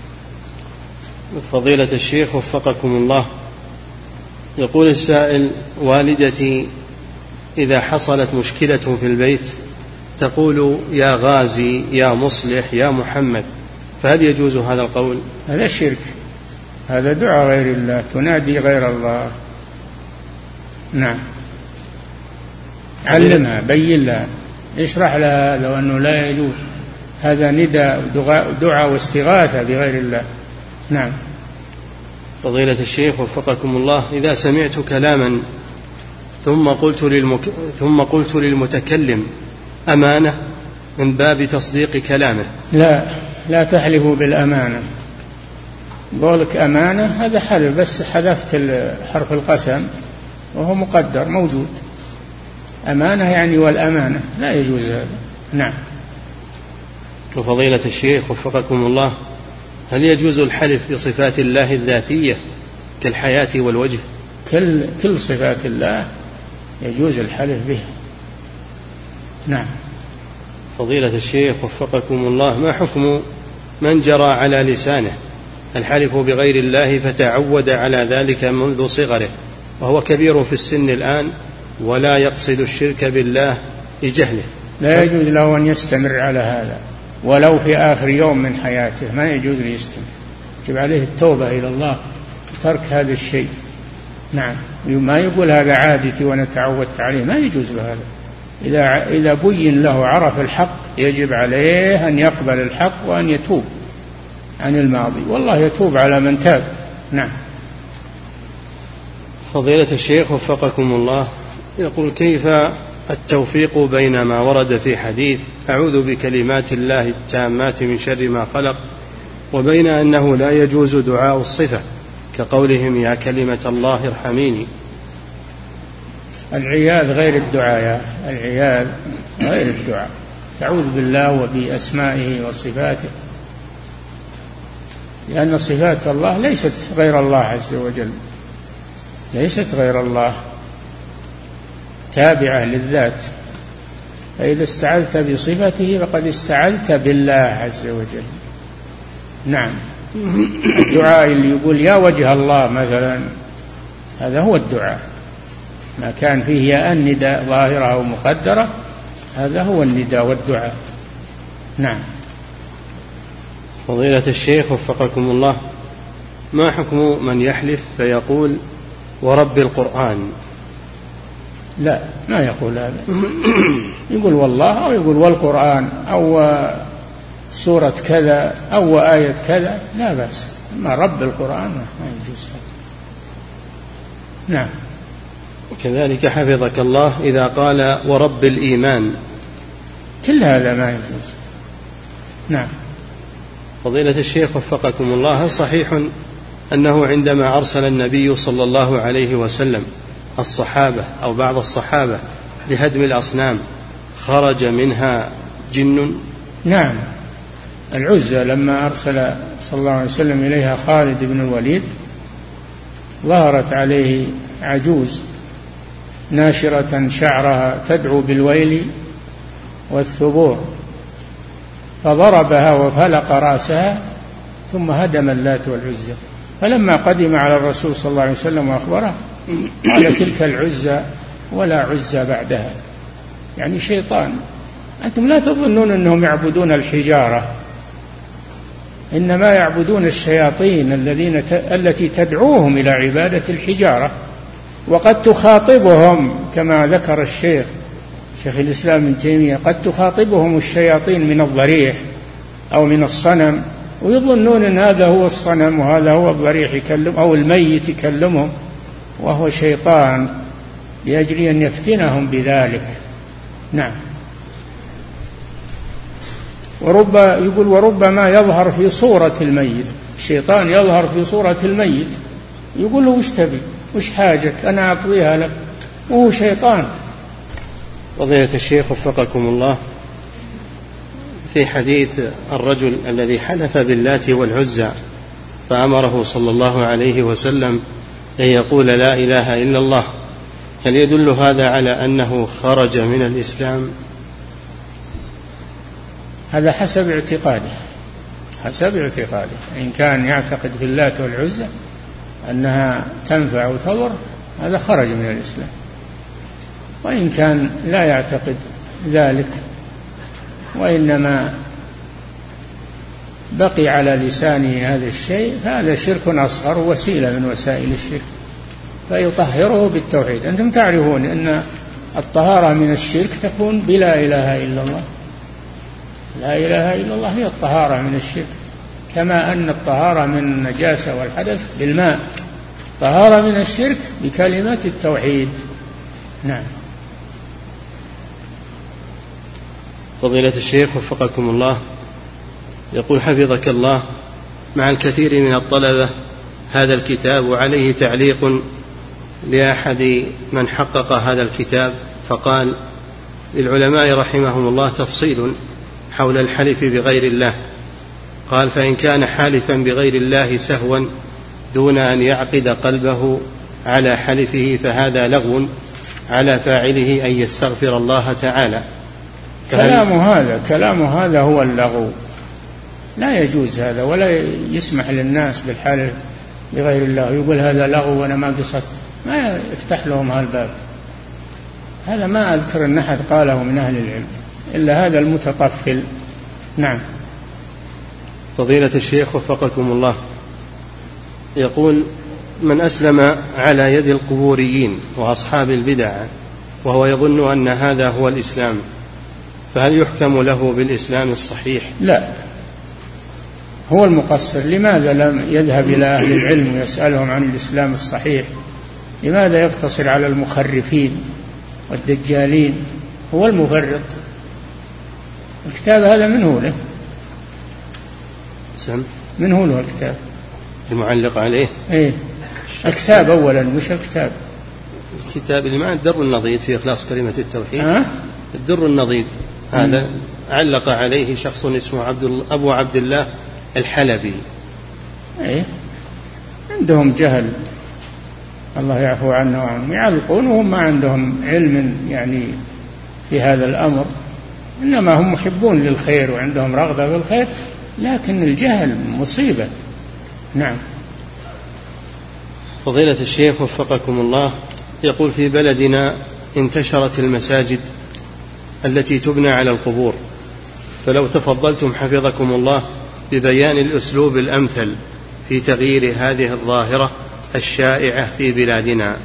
فضيلة الشيخ وفقكم الله، يقول السائل: والدتي إذا حصلت مشكلة في البيت تقول يا غازي يا مصلح يا محمد، فهل يجوز هذا القول؟ هذا شرك، هذا دعاء غير الله، تنادي غير الله. نعم. علمها، بين لها، اشرح لها لو أنه لا يجوز، هذا نداء دعاء واستغاثة بغير الله. نعم. فضيلة الشيخ وفقكم الله، إذا سمعت كلاما ثم قلت للمتكلم أمانة من باب تصديق كلامه. لا تحلفوا بالأمانة. قولك أمانة هذا حلف، بس حذفت حرف القسم وهو مقدر موجود. أمانة يعني والأمانة، لا يجوز هذا. نعم. وفضيلة الشيخ وفقكم الله، هل يجوز الحلف بصفات الله الذاتية كالحياة والوجه؟ كل صفات الله يجوز الحلف بها. نعم. فضيلة الشيخ وفقكم الله، ما حكم من جرى على لسانه الحلف بغير الله فتعود على ذلك منذ صغره، وهو كبير في السن الآن ولا يقصد الشرك بالله لجهله؟ لا يجوز له أن يستمر على هذا ولو في آخر يوم من حياته، ما يجوز ليستمر، يجب عليه التوبة إلى الله وترك هذا الشيء. نعم. ما يقول هذا عادتي وأنا تعودت عليه، ما يجوز له هذا. إذا بين له عرف الحق يجب عليه أن يقبل الحق وأن يتوب عن الماضي، والله يتوب على من تاب. نعم. فضيلة الشيخ وفقكم الله، يقول: كيف التوفيق بين ما ورد في حديث أعوذ بكلمات الله التامات من شر ما خلق، وبين أنه لا يجوز دعاء الصفة كقولهم يا كلمة الله ارحميني؟ العياذ غير الدعاء، العياذ غير الدعاء، تعوذ بالله وبأسمائه وصفاته، لأن صفات الله ليست غير الله عز وجل، ليست غير الله، تابعة للذات، فإذا استعذت بصفته فقد استعذت بالله عز وجل. نعم. الدعاء اللي يقول يا وجه الله مثلا، هذا هو الدعاء، ما كان فيه يا النداء ظاهرة أو مقدرة، هذا هو النداء والدعاء. نعم. فضيلة الشيخ وفقكم الله، ما حكم من يحلف فيقول ورب القرآن؟ لا، ما يقول هذا، يقول والله، أو يقول والقرآن، أو سورة كذا، أو آية كذا، لا بأس، أما رب القرآن ما يجوز هذا. نعم. وكذلك حفظك الله إذا قال ورب الإيمان، كل هذا ما يجوز. نعم. فضيلة الشيخ وفقكم الله، هل صحيح أنه عندما أرسل النبي صلى الله عليه وسلم الصحابة أو بعض الصحابة لهدم الأصنام خرج منها جن؟ نعم. العزة لما أرسل صلى الله عليه وسلم إليها خالد بن الوليد ظهرت عليه عجوز ناشرة شعرها تدعو بالويل والثبور، فضربها وفلق رأسها ثم هدم اللات والعزى. فلما قدم على الرسول صلى الله عليه وسلم وأخبره قال تلك العزى ولا عزى بعدها، يعني شيطان. أنتم لا تظنون أنهم يعبدون الحجارة، إنما يعبدون الشياطين التي تدعوهم إلى عبادة الحجارة. وقد تخاطبهم كما ذكر شيخ الإسلام ابن تيمية، قد تخاطبهم الشياطين من الضريح أو من الصنم، ويظنون أن هذا هو الصنم وهذا هو الضريح يكلم أو الميت يكلمهم، وهو شيطان لأجل أن يفتنهم بذلك. نعم. يقول وربما يظهر في صورة الميت، الشيطان يظهر في صورة الميت، يقول له وش تبي، وش حاجك، أنا أقضيها لك، وهو شيطان. فضيلة الشيخ وفقكم الله، في حديث الرجل الذي حلف باللات والعزى فأمره صلى الله عليه وسلم أن يقول لا إله إلا الله، هل يدل هذا على أنه خرج من الإسلام؟ هذا حسب اعتقاده. إن كان يعتقد في اللات والعزى أنها تنفع وتضر هذا خرج من الإسلام، وإن كان لا يعتقد ذلك وإنما بقي على لسانه هذا الشيء فهذا شرك أصغر، وسيلة من وسائل الشرك، فيطهره بالتوحيد. أنتم تعرفون أن الطهارة من الشرك تكون بلا إله إلا الله. لا إله إلا الله هي الطهارة من الشرك، كما أن الطهارة من النجاسة والحدث بالماء، طهارة من الشرك بكلمة التوحيد. نعم. فضيلة الشيخ وفقكم الله، يقول حفظك الله، مع الكثير من الطلبة هذا الكتاب وعليه تعليق لأحد من حقق هذا الكتاب، فقال للعلماء رحمهم الله تفصيل حول الحلف بغير الله. قال فإن كان حالفا بغير الله سهوا دون أن يعقد قلبه على حلفه فهذا لغو على فاعله أن يستغفر الله تعالى. كلام هذا هو اللغو، لا يجوز هذا، ولا يسمح للناس بالحلف بغير الله، يقول هذا لغو وأنا ما قصدت، ما يفتح لهم هذا الباب. هذا ما أذكر أن أحد قاله من أهل العلم إلا هذا المتطفل. نعم. فضيلة الشيخ وفقكم الله، يقول من أسلم على يد القبوريين وأصحاب البدع وهو يظن أن هذا هو الإسلام، فهل يحكم له بالإسلام الصحيح؟ لا، هو المقصر. لماذا لم يذهب إلى أهل العلم ويسألهم عن الإسلام الصحيح؟ لماذا يقتصر على المخرفين والدجالين؟ هو المفرط. الكتاب هذا من هو له؟ من هو له الكتاب؟ المعلق عليه. إيه الكتاب أولا، مش الكتاب اللي معه الدر النضيد في إخلاص كلمة التوحيد. الدر النضيد هذا علق عليه شخص اسمه أبو عبد الله الحلبي. إيه عندهم جهل، الله يعفو عنه وعنهم، يعلقون وهم ما عندهم علم يعني في هذا الأمر، إنما هم محبون للخير وعندهم رغبة في الخير، لكن الجهل مصيبة. نعم. فضيلة الشيخ وفقكم الله، يقول في بلدنا انتشرت المساجد التي تبنى على القبور، فلو تفضلتم حفظكم الله ببيان الأسلوب الأمثل في تغيير هذه الظاهرة الشائعة في بلادنا.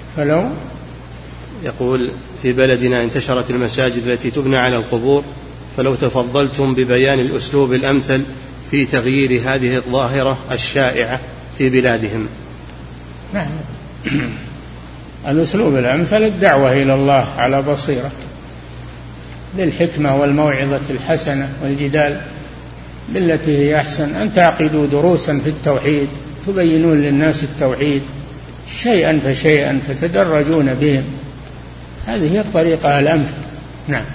يقول في بلدنا انتشرت المساجد التي تبنى على القبور، فلو تفضلتم ببيان الأسلوب الأمثل في تغيير هذه الظاهرة الشائعة في بلادهم. نعم. الأسلوب الأمثل الدعوة إلى الله على بصيرة بالحكمة والموعظة الحسنة والجدال بالتي هي أحسن، أن تعقدوا دروسا في التوحيد تبينون للناس التوحيد شيئا فشيئا تتدرجون بهم، هذه هي الطريقة الأمثل. نعم.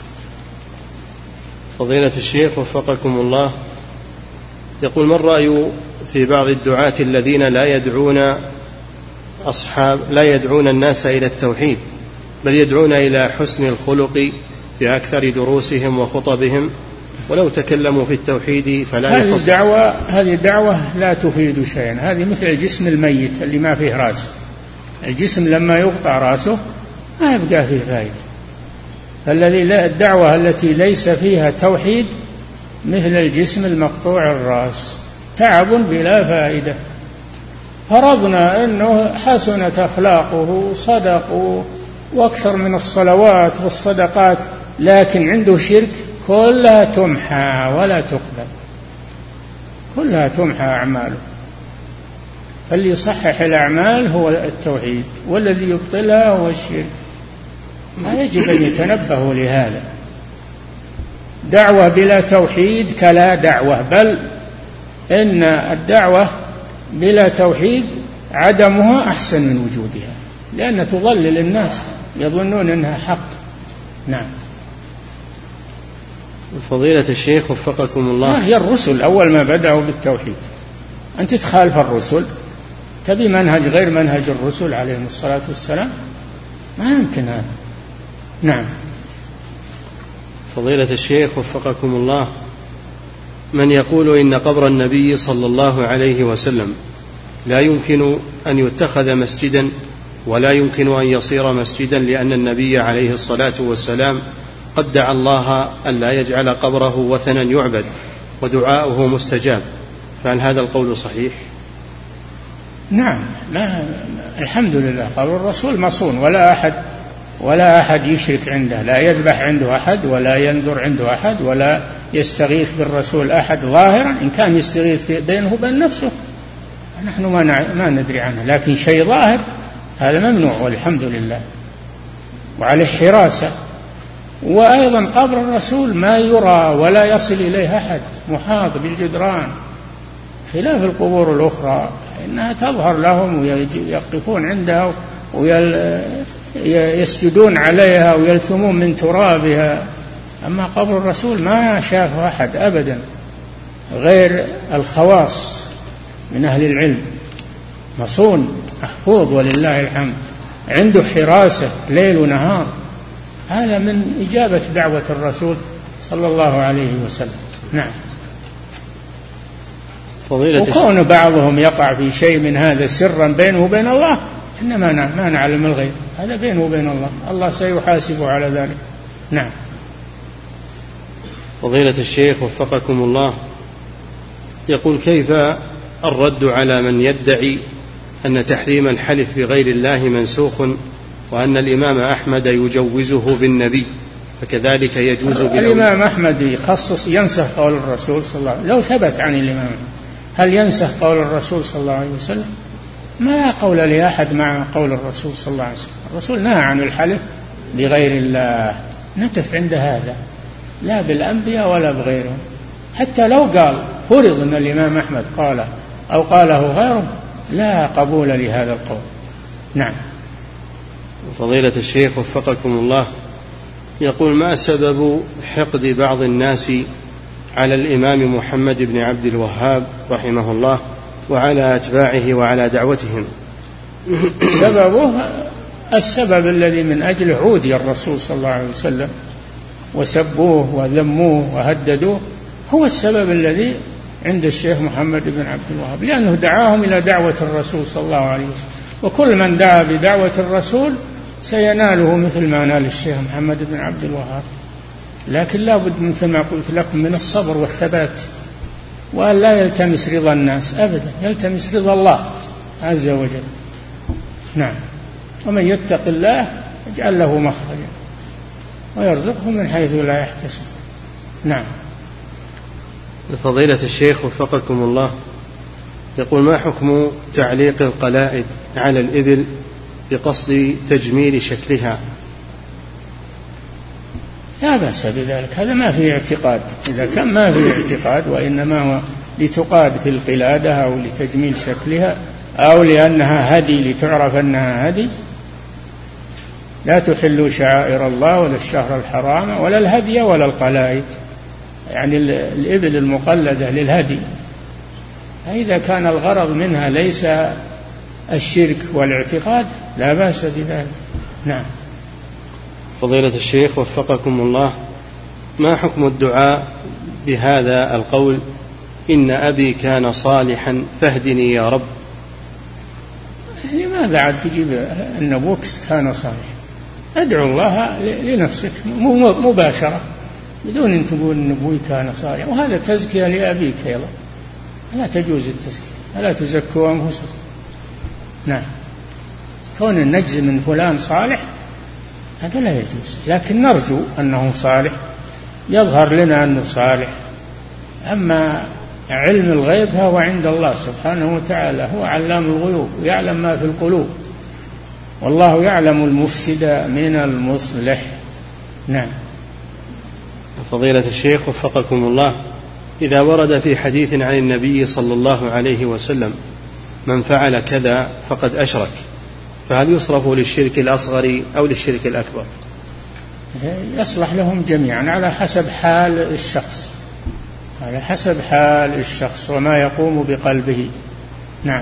فضيلة الشيخ وفقكم الله، يقول ما الرأي في بعض الدعاة الذين لا يدعون الناس إلى التوحيد، بل يدعون إلى حسن الخلق بأكثر دروسهم وخطبهم، ولو تكلموا في التوحيد فلا يحصل. هذه دعوة لا تفيد شيئا. هذه مثل الجسم الميت اللي ما فيه رأس. الجسم لما يقطع رأسه ما يبقى فيه فائدة. الدعوة التي ليس فيها توحيد مثل الجسم المقطوع الرأس، تعب بلا فائدة. فرضنا أنه حسنت أخلاقه، صدق وأكثر من الصلوات والصدقات، لكن عنده شرك، كلها تمحى ولا تقبل، كلها تمحى أعماله. فاللي يصحح الأعمال هو التوحيد، والذي يبطلها هو الشرك. يجب أن يتنبهوا لهذا. دعوة بلا توحيد كلا دعوة، بل إن الدعوة بلا توحيد عدمها أحسن من وجودها، لأن تضلل الناس يظنون أنها حق. نعم. فضيلة الشيخ وفقكم الله، هي الرسل أول ما بدأوا بالتوحيد. أنت تخالف الرسل، تبي منهج غير منهج الرسل عليهم الصلاة والسلام، ما يمكن هذا. نعم. فضيلة الشيخ وفقكم الله، من يقول إن قبر النبي صلى الله عليه وسلم لا يمكن أن يتخذ مسجدا ولا يمكن أن يصير مسجدا لأن النبي عليه الصلاة والسلام قد دعا الله أن لا يجعل قبره وثنا يعبد ودعاؤه مستجاب، فهل هذا القول صحيح؟ نعم. لا، الحمد لله قبر الرسول مصون، ولا أحد يشرك عنده، لا يذبح عنده أحد ولا ينذر عنده أحد ولا يستغيث بالرسول أحد ظاهرا. إن كان يستغيث بينه وبين نفسه نحن ما ندري عنه، لكن شيء ظاهر هذا ممنوع والحمد لله، وعليه حراسة. وأيضا قبر الرسول ما يرى ولا يصل إليه أحد، محاط بالجدران، خلاف القبور الأخرى إنها تظهر لهم ويقفون عندها ويسجدون عليها ويلثمون من ترابها. أما قبر الرسول ما شافه أحد أبدا غير الخواص من أهل العلم، مصون محفوظ ولله الحمد، عنده حراسة ليل ونهار. هذا من إجابة دعوة الرسول صلى الله عليه وسلم. نعم. وكون بعضهم يقع في شيء من هذا سرا بينه وبين الله، إنما ما نعلم الغيب، هذا بينه وبين الله، الله سيحاسبه على ذلك. نعم. فضيلة الشيخ وفقكم الله، يقول: كيف الرد على من يدعي أن تحريم الحلف بغير الله منسوخ، وأن الإمام أحمد يجوزه بالنبي، فكذلك يجوز الإمام أحمد يخصص ينسخ قول الرسول صلى الله عليه وسلم؟ لو ثبت عن الإمام، هل ينسخ قول الرسول صلى الله عليه وسلم؟ ما قول لأحد مع قول الرسول صلى الله عليه وسلم. الرسول نهى عن الحلف بغير الله، نقف عند هذا، لا بالأنبياء ولا بغيرهم. حتى لو قال فرض أن الإمام أحمد قال أو قاله غيره، لا قبول لهذا القول. نعم. فضيلة الشيخ وفقكم الله، يقول: ما سبب حقد بعض الناس على الإمام محمد بن عبد الوهاب رحمه الله وعلى أتباعه وعلى دعوتهم؟ سببه السبب الذي من أجله عودي الرسول صلى الله عليه وسلم وسبوه وذموه وهددوه، هو السبب الذي عند الشيخ محمد بن عبد الوهاب، لأنه دعاهم إلى دعوة الرسول صلى الله عليه وسلم، وكل من دعا بدعوة الرسول سيناله مثل ما نال الشيخ محمد بن عبد الوهاب. لكن لا بد مثل ما قلت لكم من الصبر والثبات، وأن لا يلتمس رضا الناس أبدا، يلتمس رضا الله عز وجل. نعم. ومن يتق الله يجعل له مخرجا ويرزقه من حيث لا يحتسب. نعم. فضيلة الشيخ وفقكم الله، يقول: ما حكم تعليق القلائد على الإبل بقصد تجميل شكلها؟ لا بأس بذلك، هذا ما فيه اعتقاد. إذا كان ما فيه اعتقاد وإنما هو لتقاد في القلادة أو لتجميل شكلها أو لأنها هدي لتعرف أنها هدي، لا تحلوا شعائر الله ولا الشهر الحرام ولا الهدي ولا القلائد، يعني الإبل المقلدة للهدي. فإذا كان الغرض منها ليس الشرك والاعتقاد لا بأس بذلك. نعم. فضيلة الشيخ وفقكم الله، ما حكم الدعاء بهذا القول: إن أبي كان صالحا فاهدني يا رب؟ لماذا عاد تجيب أن أبوك كان صالحا؟ ادعو الله لنفسك مباشرة بدون أن تقول أن أبوي كان صالحا، وهذا تزكية لأبيك أيضا، لا تجوز التزكية، ألا تزكوا أنفسكم. نعم، كون النجز من فلان صالح هذا لا يجوز، لكن نرجو أنه صالح، يظهر لنا أنه صالح. أما علم الغيب هو عند الله سبحانه وتعالى، هو علام الغيوب ويعلم ما في القلوب، والله يعلم المفسد من المصلح. نعم. فضيلة الشيخ وفقكم الله، إذا ورد في حديث عن النبي صلى الله عليه وسلم: من فعل كذا فقد أشرك، فهل يصرف للشرك الأصغر أو للشرك الأكبر؟ يصلح لهم جميعا على حسب حال الشخص، على حسب حال الشخص وما يقوم بقلبه. نعم.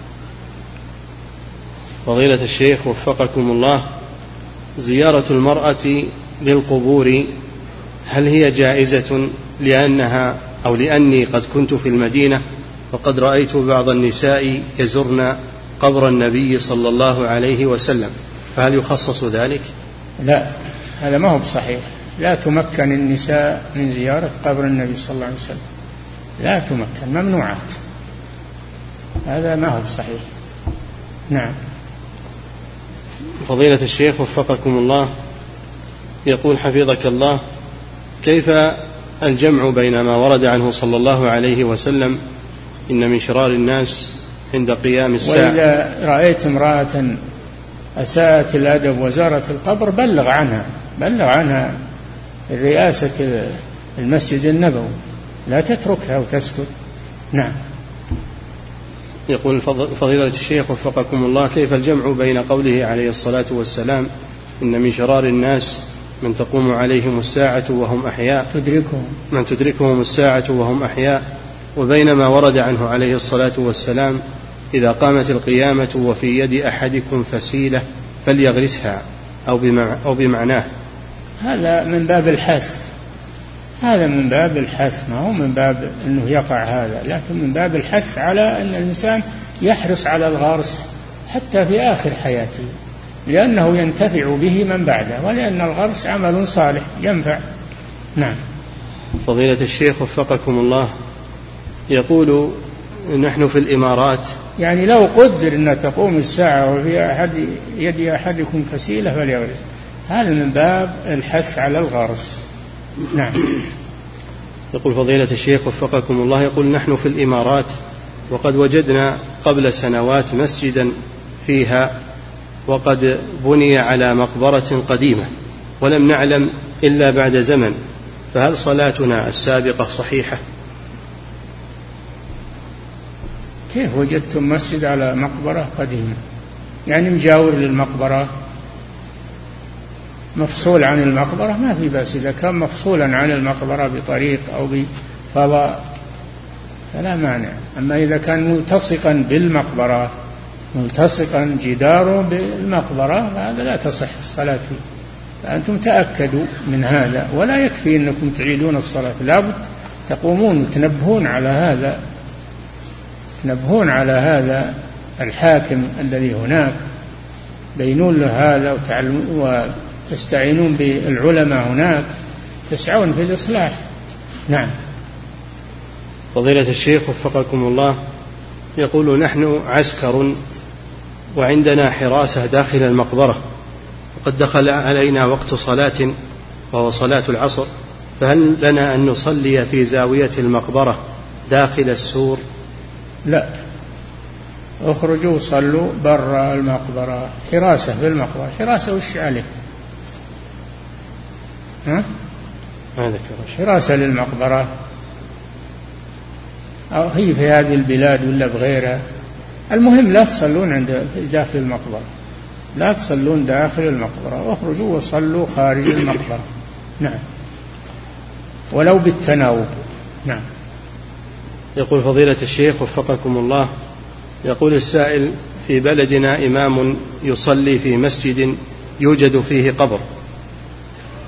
فضيلة الشيخ وفقكم الله، زيارة المرأة للقبور هل هي جائزة لأنها أو لأني قد كنت في المدينة وقد رأيت بعض النساء يزرن قبر النبي صلى الله عليه وسلم، فهل يخصص ذلك؟ لا، هذا ما هو بصحيح، لا تمكن النساء من زيارة قبر النبي صلى الله عليه وسلم، لا تمكن، ممنوعات، هذا ما هو بصحيح. نعم. فضيلة الشيخ وفقكم الله، يقول حفظك الله: كيف الجمع بين ما ورد عنه صلى الله عليه وسلم إن من شرار الناس عند قيام الساعة؟ وإذا رأيت امرأة أساءت الأدب وزارت القبر بلغ عنها رئاسة المسجد النبوي، لا تتركها وتسكت. نعم. يقول فضيلة الشيخ وفقكم الله: كيف الجمع بين قوله عليه الصلاة والسلام إن من شرار الناس من تقوم عليهم الساعة وهم أحياء، من تدركهم الساعة وهم أحياء، وبين ما ورد عنه عليه الصلاة والسلام: إذا قامت القيامة وفي يد أحدكم فسيلة فليغرسها، أو بمعناه؟ هذا من باب الحث، هذا من باب الحث، ما هو من باب أنه يقع هذا، لكن من باب الحث على أن الإنسان يحرص على الغرس حتى في آخر حياته، لأنه ينتفع به من بعده، ولأن الغرس عمل صالح ينفع. نعم. فضيلة الشيخ وفقكم الله، يقول: نحن في الإمارات، يعني لو قدر أن تقوم الساعة وفي يد أحدكم فسيلة فليغرس، هذا من باب الحث على الغرس. نعم. يقول فضيلة الشيخ وفقكم الله، يقول: نحن في الإمارات وقد وجدنا قبل سنوات مسجدا فيها وقد بني على مقبرة قديمة ولم نعلم إلا بعد زمن، فهل صلاتنا السابقة صحيحة؟ كيف وجدتم مسجد على مقبرة قديمة؟ يعني مجاور للمقبرة، مفصول عن المقبرة، ما في بأس، إذا كان مفصولا عن المقبرة بطريق أو بفضاء فلا مانع. أما إذا كان ملتصقا بالمقبرة، ملتصقا جداره بالمقبرة، فهذا لا تصح الصلاة فيه، فأنتم تأكدوا من هذا، ولا يكفي أنكم تعيدون الصلاة، لابد تقومون وتنبهون على هذا، تنبهون على هذا الحاكم الذي هناك، بينون له هذا وتستعينون بالعلماء هناك، تسعون في الإصلاح. نعم. فضيلة الشيخ وفقكم الله، يقول: نحن عسكر وعندنا حراسة داخل المقبرة، وقد دخل علينا وقت صلاة وهو صلاة العصر، فهل لنا أن نصلي في زاوية المقبرة داخل السور؟ لا، اخرجوا صلوا برا المقبرة، حراسة في المقبرة، حراسة وش عليه؟ حراسة للمقبرة، أو هي في هذه البلاد ولا بغيرها، المهم لا تصلون عند داخل المقبرة، لا تصلون داخل المقبرة، واخرجوا وصلوا خارج المقبرة. نعم، ولو بالتناوب. نعم. يقول فضيلة الشيخ وفقكم الله، يقول السائل: في بلدنا إمام يصلي في مسجد يوجد فيه قبر،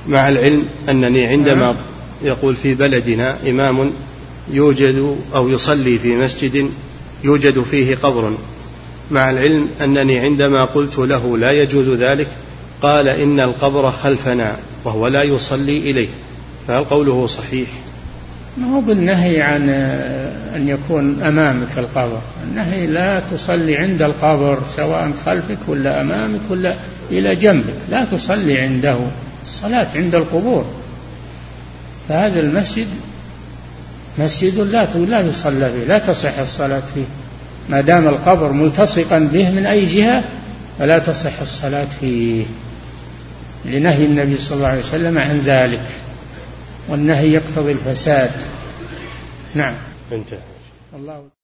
مع العلم أنني عندما يقول في بلدنا إمام يوجد أو يصلي في مسجد يوجد فيه قبر، مع العلم أنني عندما قلت له لا يجوز ذلك قال إن القبر خلفنا وهو لا يصلي إليه، فهل قوله صحيح؟ ما هو بالنهي عن أن يكون أمامك القبر، النهي لا تصلي عند القبر سواء خلفك ولا أمامك ولا إلى جنبك، لا تصلي عنده، الصلاة عند القبور. فهذا المسجد مسجد لا يصلى فيه، لا تصح الصلاة فيه ما دام القبر ملتصقا به من أي جهة، فلا تصح الصلاة فيه لنهي النبي صلى الله عليه وسلم عن ذلك، والنهي يقتضي الفساد. نعم. انتهى. الله